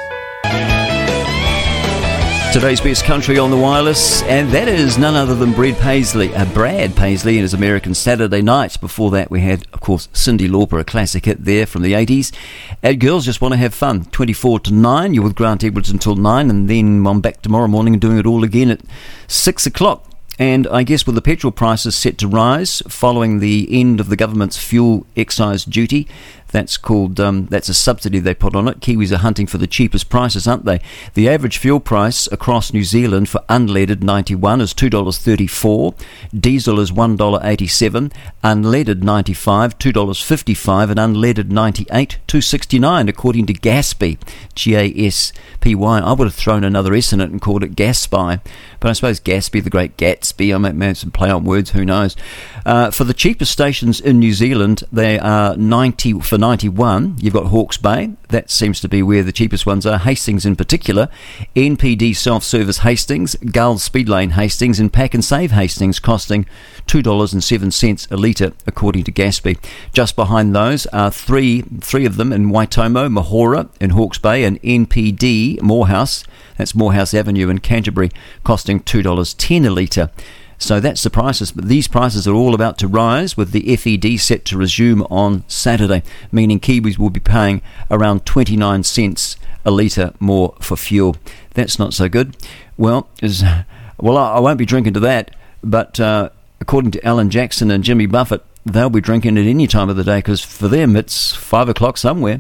Today's best country on the wireless, and that is none other than Brad Paisley, uh, Brad Paisley and his American Saturday Night. Before that we had, of course, Cyndi Lauper, a classic hit there from the eighties. And Girls Just Want to Have Fun, twenty-four to nine. You're with Grant Edwards until nine, and then I'm back tomorrow morning doing it all again at six o'clock. And I guess with the petrol prices set to rise following the end of the government's fuel excise duty, that's called um, that's a subsidy they put on it. Kiwis are hunting for the cheapest prices, aren't they? The average fuel price across New Zealand for unleaded ninety-one is two dollars thirty-four, diesel is one dollar eighty-seven, unleaded ninety-five, two dollars fifty-five, and unleaded ninety-eight, two dollars sixty-nine, according to Gaspy, G A S P Y. I would have thrown another S in it and called it Gaspy, but I suppose Gaspy, the great Gatsby, I might have some play on words, who knows. Uh, for the cheapest stations in New Zealand, they are ninety for ninety-one. You've got Hawke's Bay. That seems to be where the cheapest ones are. Hastings in particular. N P D Self-Service Hastings, Gull Speed Lane Hastings, and Pack and Save Hastings costing two dollars and seven cents a litre, according to Gaspy. Just behind those are three three of them in Waitomo, Mahora in Hawke's Bay, and N P D Morehouse, that's Morehouse Avenue in Canterbury, costing two dollars ten a litre. So that's the prices, but these prices are all about to rise with the F E D set to resume on Saturday, meaning Kiwis will be paying around twenty-nine cents a litre more for fuel. That's not so good. Well, is, well, I won't be drinking to that, but uh, according to Alan Jackson and Jimmy Buffett, they'll be drinking at any time of the day, because for them it's five o'clock somewhere.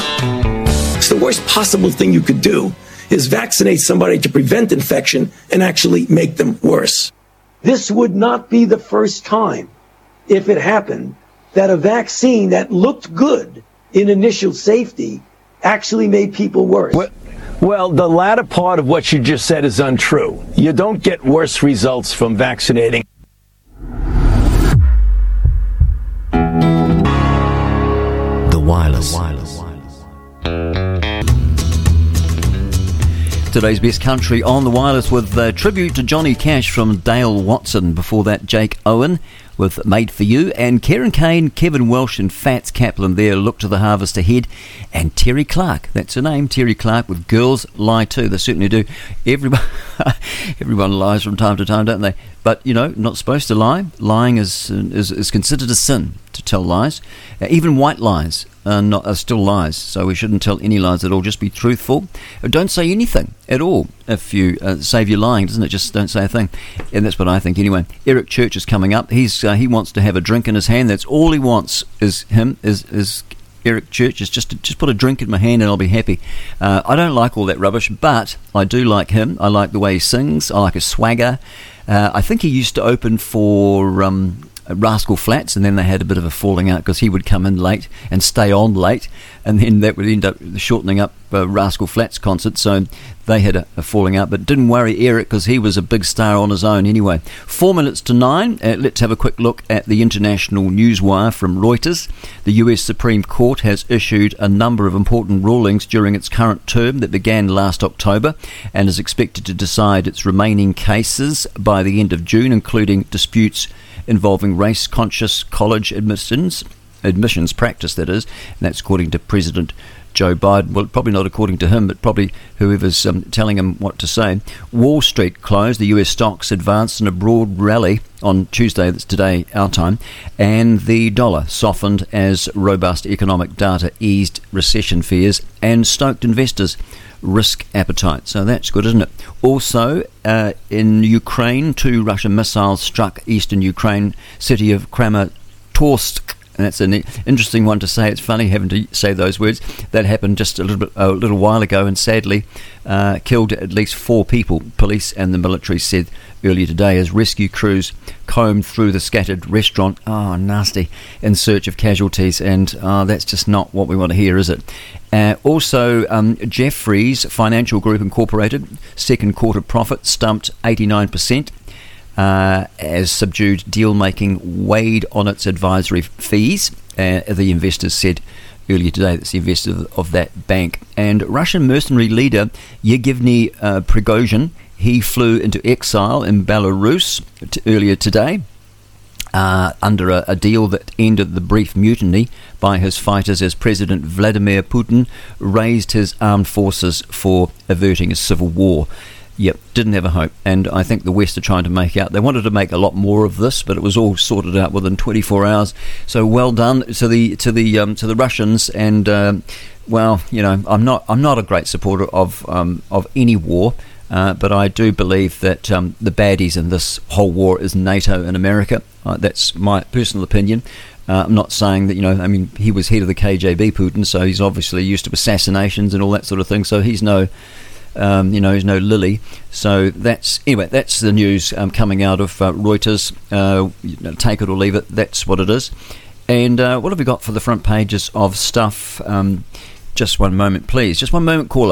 It's the worst possible thing you could do is vaccinate somebody to prevent infection and actually make them worse. This would not be the first time, if it happened, that a vaccine that looked good in initial safety actually made people worse. Well, well, the latter part of what you just said is untrue. You don't get worse results from vaccinating. The Wireless. The Wireless. Today's best country on the wireless with a tribute to Johnny Cash from Dale Watson. Before that, Jake Owen with Made For You, and Karen Kane, Kevin Welsh and Fats Kaplan there, Look to the Harvest Ahead, and Terry Clark, that's her name, Terry Clark with Girls Lie Too. They certainly do. Everyone, everyone lies from time to time, don't they? But, you know, not supposed to lie. Lying is is, is considered a sin, to tell lies. Uh, even white lies are, not, are still lies, so we shouldn't tell any lies at all. Just be truthful. Don't say anything at all if you uh, save your lying, doesn't it? Just don't say a thing. And that's what I think anyway. Eric Church is coming up. He's uh, he wants to have a drink in his hand. That's all he wants is him, is is Eric Church, is just to, just put a drink in my hand and I'll be happy. Uh, I don't like all that rubbish, but I do like him. I like the way he sings. I like his swagger. Uh, I think he used to open for um, Rascal Flatts, and then they had a bit of a falling out because he would come in late and stay on late, and then that would end up shortening up uh, Rascal Flatts' concert, so they had a, a falling out, but didn't worry Eric because he was a big star on his own anyway. Four minutes to nine, uh, let's have a quick look at the international newswire from Reuters. The U S Supreme Court has issued a number of important rulings during its current term that began last October and is expected to decide its remaining cases by the end of June, including disputes involving race-conscious college admissions, admissions practice, that is, and that's according to President Joe Biden. Well, probably not according to him, but probably whoever's um, telling him what to say. Wall Street closed. The U S stocks advanced in a broad rally on Tuesday, that's today our time, and the dollar softened as robust economic data eased recession fears and stoked investors' risk appetite. So that's good, isn't it? Also, uh, in Ukraine, two Russian missiles struck eastern Ukraine city of Kramatorsk. And that's an interesting one to say. It's funny having to say those words. That happened just a little bit, a little while ago, and sadly uh, killed at least four people. Police and the military said earlier today as rescue crews combed through the scattered restaurant. Oh, nasty! In search of casualties, and uh, that's just not what we want to hear, is it? Uh, also, um, Jefferies Financial Group Incorporated second quarter profit stumped eighty-nine percent. Uh, as subdued deal-making weighed on its advisory fees, uh, the investors said earlier today. That's the investor of, of that bank. And Russian mercenary leader Yevgeny uh, Prigozhin, he flew into exile in Belarus t- earlier today uh, under a, a deal that ended the brief mutiny by his fighters as President Vladimir Putin raised his armed forces for averting a civil war. Yep, didn't have a hope, and I think the West are trying to make out. They wanted to make a lot more of this, but it was all sorted out within twenty-four hours. So well done to the to the um, to the Russians. And um, well, you know, I'm not I'm not a great supporter of um, of any war, uh, but I do believe that um, the baddies in this whole war is NATO and America. Uh, that's my personal opinion. Uh, I'm not saying that, you know, I mean, he was head of the K G B, Putin, so he's obviously used to assassinations and all that sort of thing. So he's no. Um, you know, he's no lily. So that's, anyway, that's the news um, coming out of uh, Reuters. Uh, you know, take it or leave it, that's what it is. And uh, what have we got for the front pages of stuff? Um, just one moment, please. Just one moment, caller.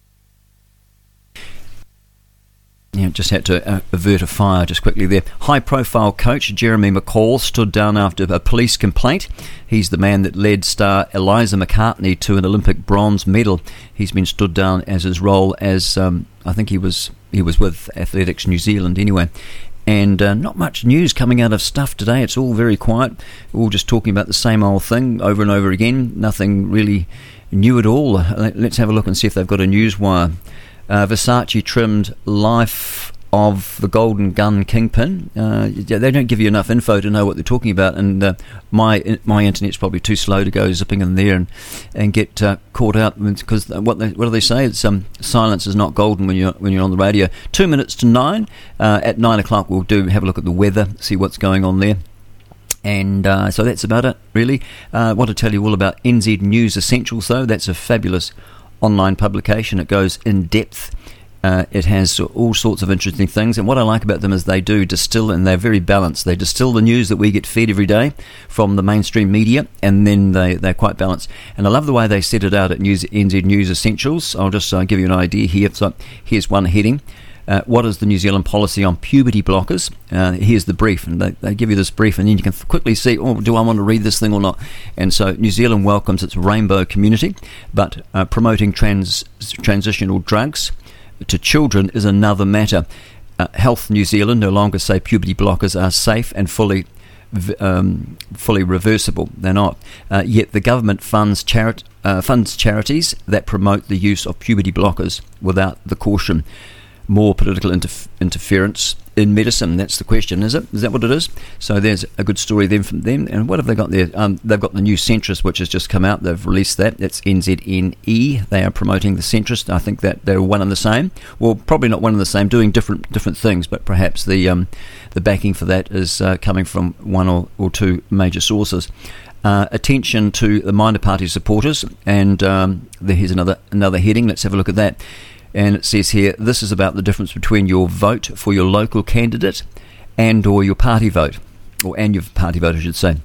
Yeah, just had to uh, avert a fire just quickly there. High-profile coach Jeremy McCall stood down after a police complaint. He's the man that led star Eliza McCartney to an Olympic bronze medal. He's been stood down as his role as, um, I think he was he was with Athletics New Zealand anyway. And uh, not much news coming out of stuff today. It's all very quiet. We're all just talking about the same old thing over and over again. Nothing really new at all. Let's have a look and see if they've got a news wire. Uh, Versace trimmed life of the Golden Gun Kingpin. Uh, they don't give you enough info to know what they're talking about, and uh, my my internet's probably too slow to go zipping in there and and get uh, caught out, because what they, what do they say? It's um, silence is not golden when you're when you're on the radio. Two minutes to nine. Uh, at nine o'clock, we'll do have a look at the weather, see what's going on there. And uh, so that's about it, really. Uh, I want to tell you all about N Z News Essentials, though. That's a fabulous online publication. It goes in depth. Uh, it has all sorts of interesting things, and what I like about them is they do distill, and they're very balanced. They distill the news that we get fed every day from the mainstream media, and then they, they're quite balanced. And I love the way they set it out at News, N Z News Essentials. I'll just uh, give you an idea here. So here's one heading. Uh, what is the New Zealand policy on puberty blockers? Uh, here's the brief, and they, they give you this brief, and then you can quickly see, oh, do I want to read this thing or not? And so New Zealand welcomes its rainbow community, but uh, promoting trans transitional drugs to children is another matter. Uh, Health New Zealand no longer say puberty blockers are safe and fully um, fully reversible. They're not. Uh, yet the government funds charit uh, funds charities that promote the use of puberty blockers without the caution. More political interf- interference in medicine. That's the question, is it? Is that what it is? So there's a good story then from them. And what have they got there? Um, they've got the new Centrist, which has just come out. They've released that. That's N Z N E. They are promoting the Centrist. I think that they're one and the same. Well, probably not one and the same, doing different different things, but perhaps the um, the backing for that is uh, coming from one or, or two major sources. Uh, attention to the minor party supporters. And um, there, here's another another heading. Let's have a look at that. And it says here, this is about the difference between your vote for your local candidate and or your party vote. or and your party vote, I should say.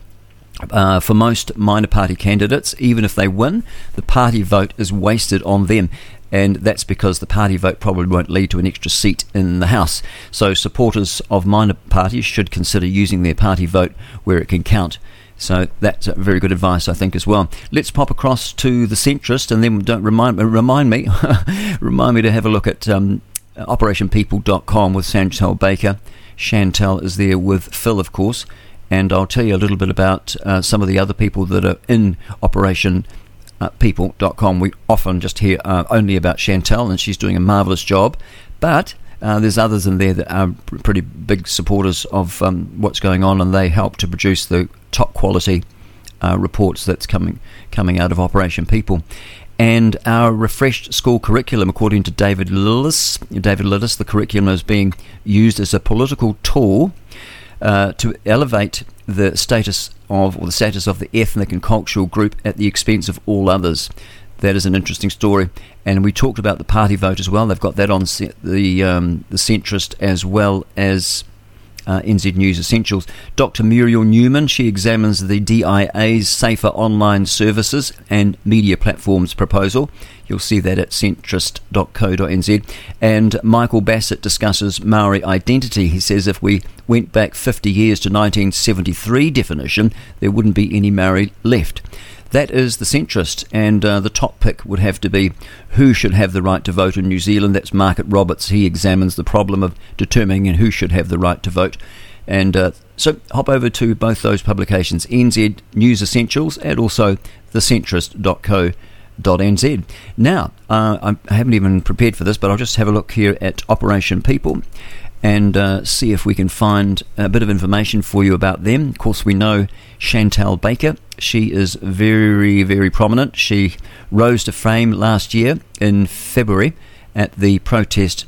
Uh, for most minor party candidates, even if they win, the party vote is wasted on them. And that's because the party vote probably won't lead to an extra seat in the House. So supporters of minor parties should consider using their party vote where it can count. So that's very good advice, I think, as well. Let's pop across to the centrist, and then don't remind remind me, remind me to have a look at um, operation people dot com with Chantel Baker. Chantel is there with Phil, of course, and I'll tell you a little bit about uh, some of the other people that are in Operation Uh, people dot com. We often just hear uh, only about Chantel, and she's doing a marvellous job, but uh, there's others in there that are pretty big supporters of um, what's going on, and they help to produce the top quality uh, reports that's coming coming out of Operation People. And our refreshed school curriculum, according to David Lillis, David Lillis, the curriculum is being used as a political tool uh, to elevate the status of, or the status of the ethnic and cultural group at the expense of all others. That is an interesting story. And we talked about the party vote as well. They've got that on the um, the centrist as well as uh, N Z News Essentials. Doctor Muriel Newman, she examines the D I A's Safer Online Services and Media Platforms proposal. You'll see that at centrist dot co dot n z. And Michael Bassett discusses Maori identity. He says if we went back fifty years to nineteen seventy-three definition, there wouldn't be any Maori left. That is the centrist, and uh, the top pick would have to be who should have the right to vote in New Zealand. That's Market Roberts. He examines the problem of determining who should have the right to vote. And uh, so hop over to both those publications, N Z News Essentials and also the centrist dot co dot n z. Now, uh, I haven't even prepared for this, but I'll just have a look here at Operation People and uh, see if we can find a bit of information for you about them. Of course, we know Chantel Baker. She is very, very prominent. She rose to fame last year in February at the protest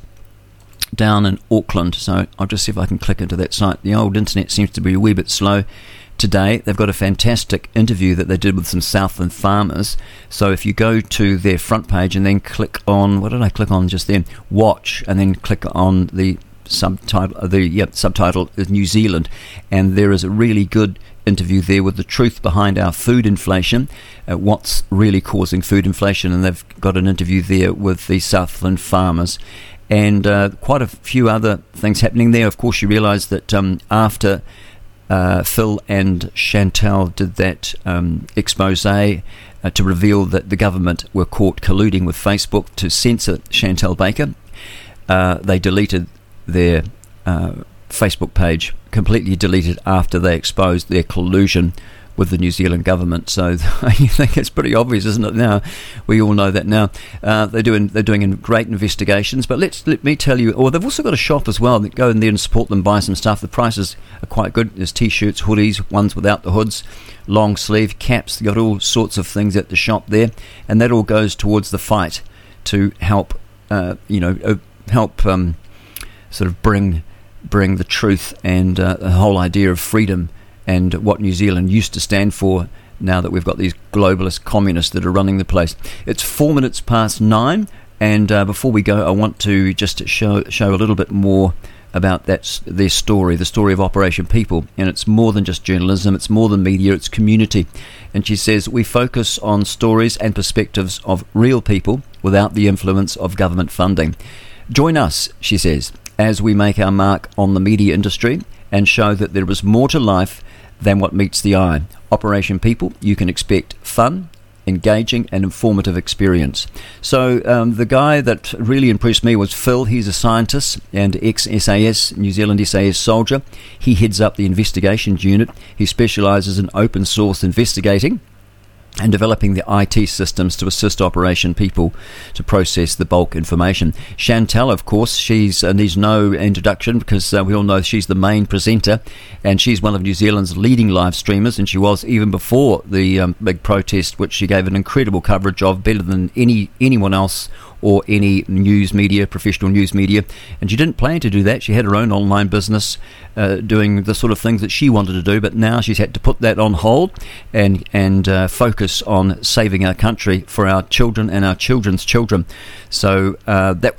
down in Auckland. So I'll just see if I can click into that site. The old internet seems to be a wee bit slow today. They've got a fantastic interview that they did with some Southland farmers. So if you go to their front page and then click on, what did I click on just then? Watch, and then click on the subtitle, the yeah, subtitle is New Zealand, and there is a really good interview there with the truth behind our food inflation, uh, what's really causing food inflation, and they've got an interview there with the Southland farmers, and uh, quite a few other things happening there. Of course, you realise that um, after uh, Phil and Chantel did that um, expose uh, to reveal that the government were caught colluding with Facebook to censor Chantel Baker, uh, they deleted their uh, Facebook page, completely deleted after they exposed their collusion with the New Zealand government. So I think it's pretty obvious, isn't it? Now we all know that now. Uh, they're doing they're doing great investigations. But let's let me tell you. Or they've also got a shop as well. That go in there and support them, buy some stuff. The prices are quite good. There's t-shirts, hoodies, ones without the hoods, long sleeve caps. They've got all sorts of things at the shop there, and that all goes towards the fight to help. Uh, you know, uh, help. Um, sort of bring bring the truth and uh, the whole idea of freedom and what New Zealand used to stand for, now that we've got these globalist communists that are running the place. It's four minutes past nine, and uh, before we go, I want to just show show a little bit more about that their story, the story of Operation People. And it's more than just journalism, it's more than media, it's community. And she says, we focus on stories and perspectives of real people without the influence of government funding. Join us, she says, as we make our mark on the media industry and show that there is more to life than what meets the eye. Operation People, you can expect fun, engaging and informative experience. So um, the guy that really impressed me was Phil. He's a scientist and ex-S A S, New Zealand S A S soldier. He heads up the investigations unit. He specialises in open source investigating and developing the I T systems to assist Operation People to process the bulk information. Chantel, of course, she's uh, needs no introduction because uh, we all know she's the main presenter, and she's one of New Zealand's leading live streamers, and she was even before the um, big protest, which she gave an incredible coverage of, better than any anyone else or any news media, professional news media. And she didn't plan to do that. She had her own online business uh, doing the sort of things that she wanted to do, but now she's had to put that on hold and and uh, focus on saving our country for our children and our children's children. So uh, that was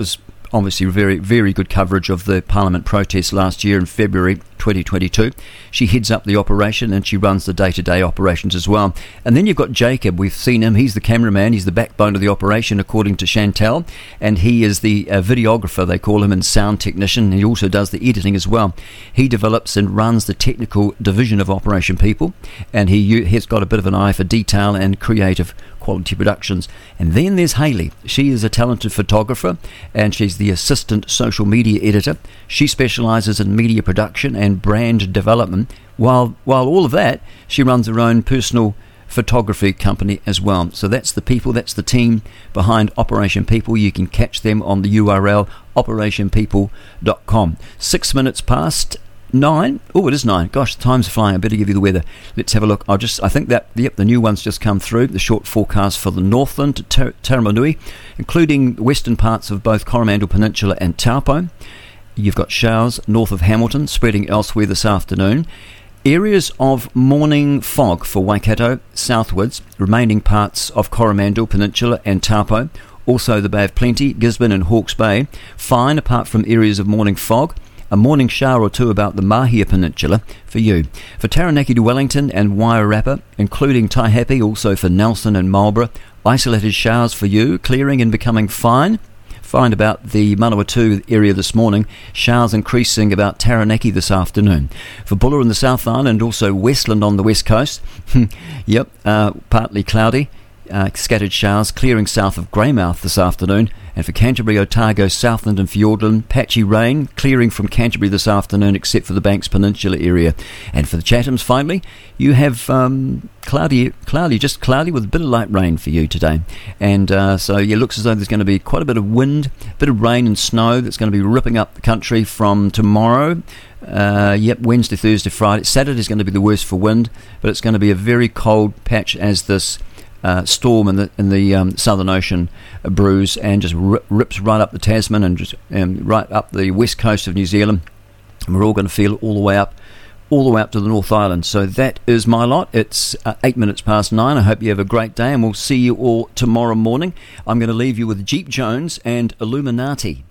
obviously very, very good coverage of the Parliament protests last year in February twenty twenty-two. She heads up the operation and she runs the day-to-day operations as well. And then you've got Jacob. We've seen him. He's the cameraman. He's the backbone of the operation, according to Chantal. And he is the uh, videographer, they call him, and sound technician. He also does the editing as well. He develops and runs the technical division of Operation People. And he has got a bit of an eye for detail and creative quality productions. And then there's Hayley. She is a talented photographer and she's the assistant social media editor. She specialises in media production and brand development. While while all of that, she runs her own personal photography company as well. So that's the people, that's the team behind Operation People. You can catch them on the U R L operation people dot com. Six minutes past Nine. Oh, it is nine. Gosh, time's flying. I better give you the weather. Let's have a look. I'll just. I think that yep, the new one's just come through. The short forecast for the Northland to Tar- Taramanui, including western parts of both Coromandel Peninsula and Taupo. You've got showers north of Hamilton, spreading elsewhere this afternoon. Areas of morning fog for Waikato southwards, remaining parts of Coromandel Peninsula and Taupo. Also the Bay of Plenty, Gisborne and Hawke's Bay. Fine apart from areas of morning fog. A morning shower or two about the Mahia Peninsula for you. For Taranaki to Wellington and Wairarapa, including Taihape, also for Nelson and Marlborough, isolated showers for you, clearing and becoming fine. Fine about the Manawatu area this morning, showers increasing about Taranaki this afternoon. For Buller in the South Island and also Westland on the west coast, yep, uh, partly cloudy. Uh, scattered showers clearing south of Greymouth this afternoon, and for Canterbury, Otago, Southland and Fiordland, patchy rain clearing from Canterbury this afternoon except for the Banks Peninsula area. And for the Chathams, finally, you have um, cloudy, cloudy, just cloudy with a bit of light rain for you today. And uh, so yeah, it looks as though there's going to be quite a bit of wind, a bit of rain and snow that's going to be ripping up the country from tomorrow. Uh, yep, Wednesday, Thursday, Friday. Saturday is going to be the worst for wind, but it's going to be a very cold patch as this Uh, storm in the in the um, Southern Ocean uh, brews and just rip, rips right up the Tasman and just um, right up the west coast of New Zealand, and we're all going to feel it all the way up, all the way up to the North Island. So that is my lot. It's uh, eight minutes past nine. I hope you have a great day, and we'll see you all tomorrow morning. I'm going to leave you with Jeep Jones and Illuminati.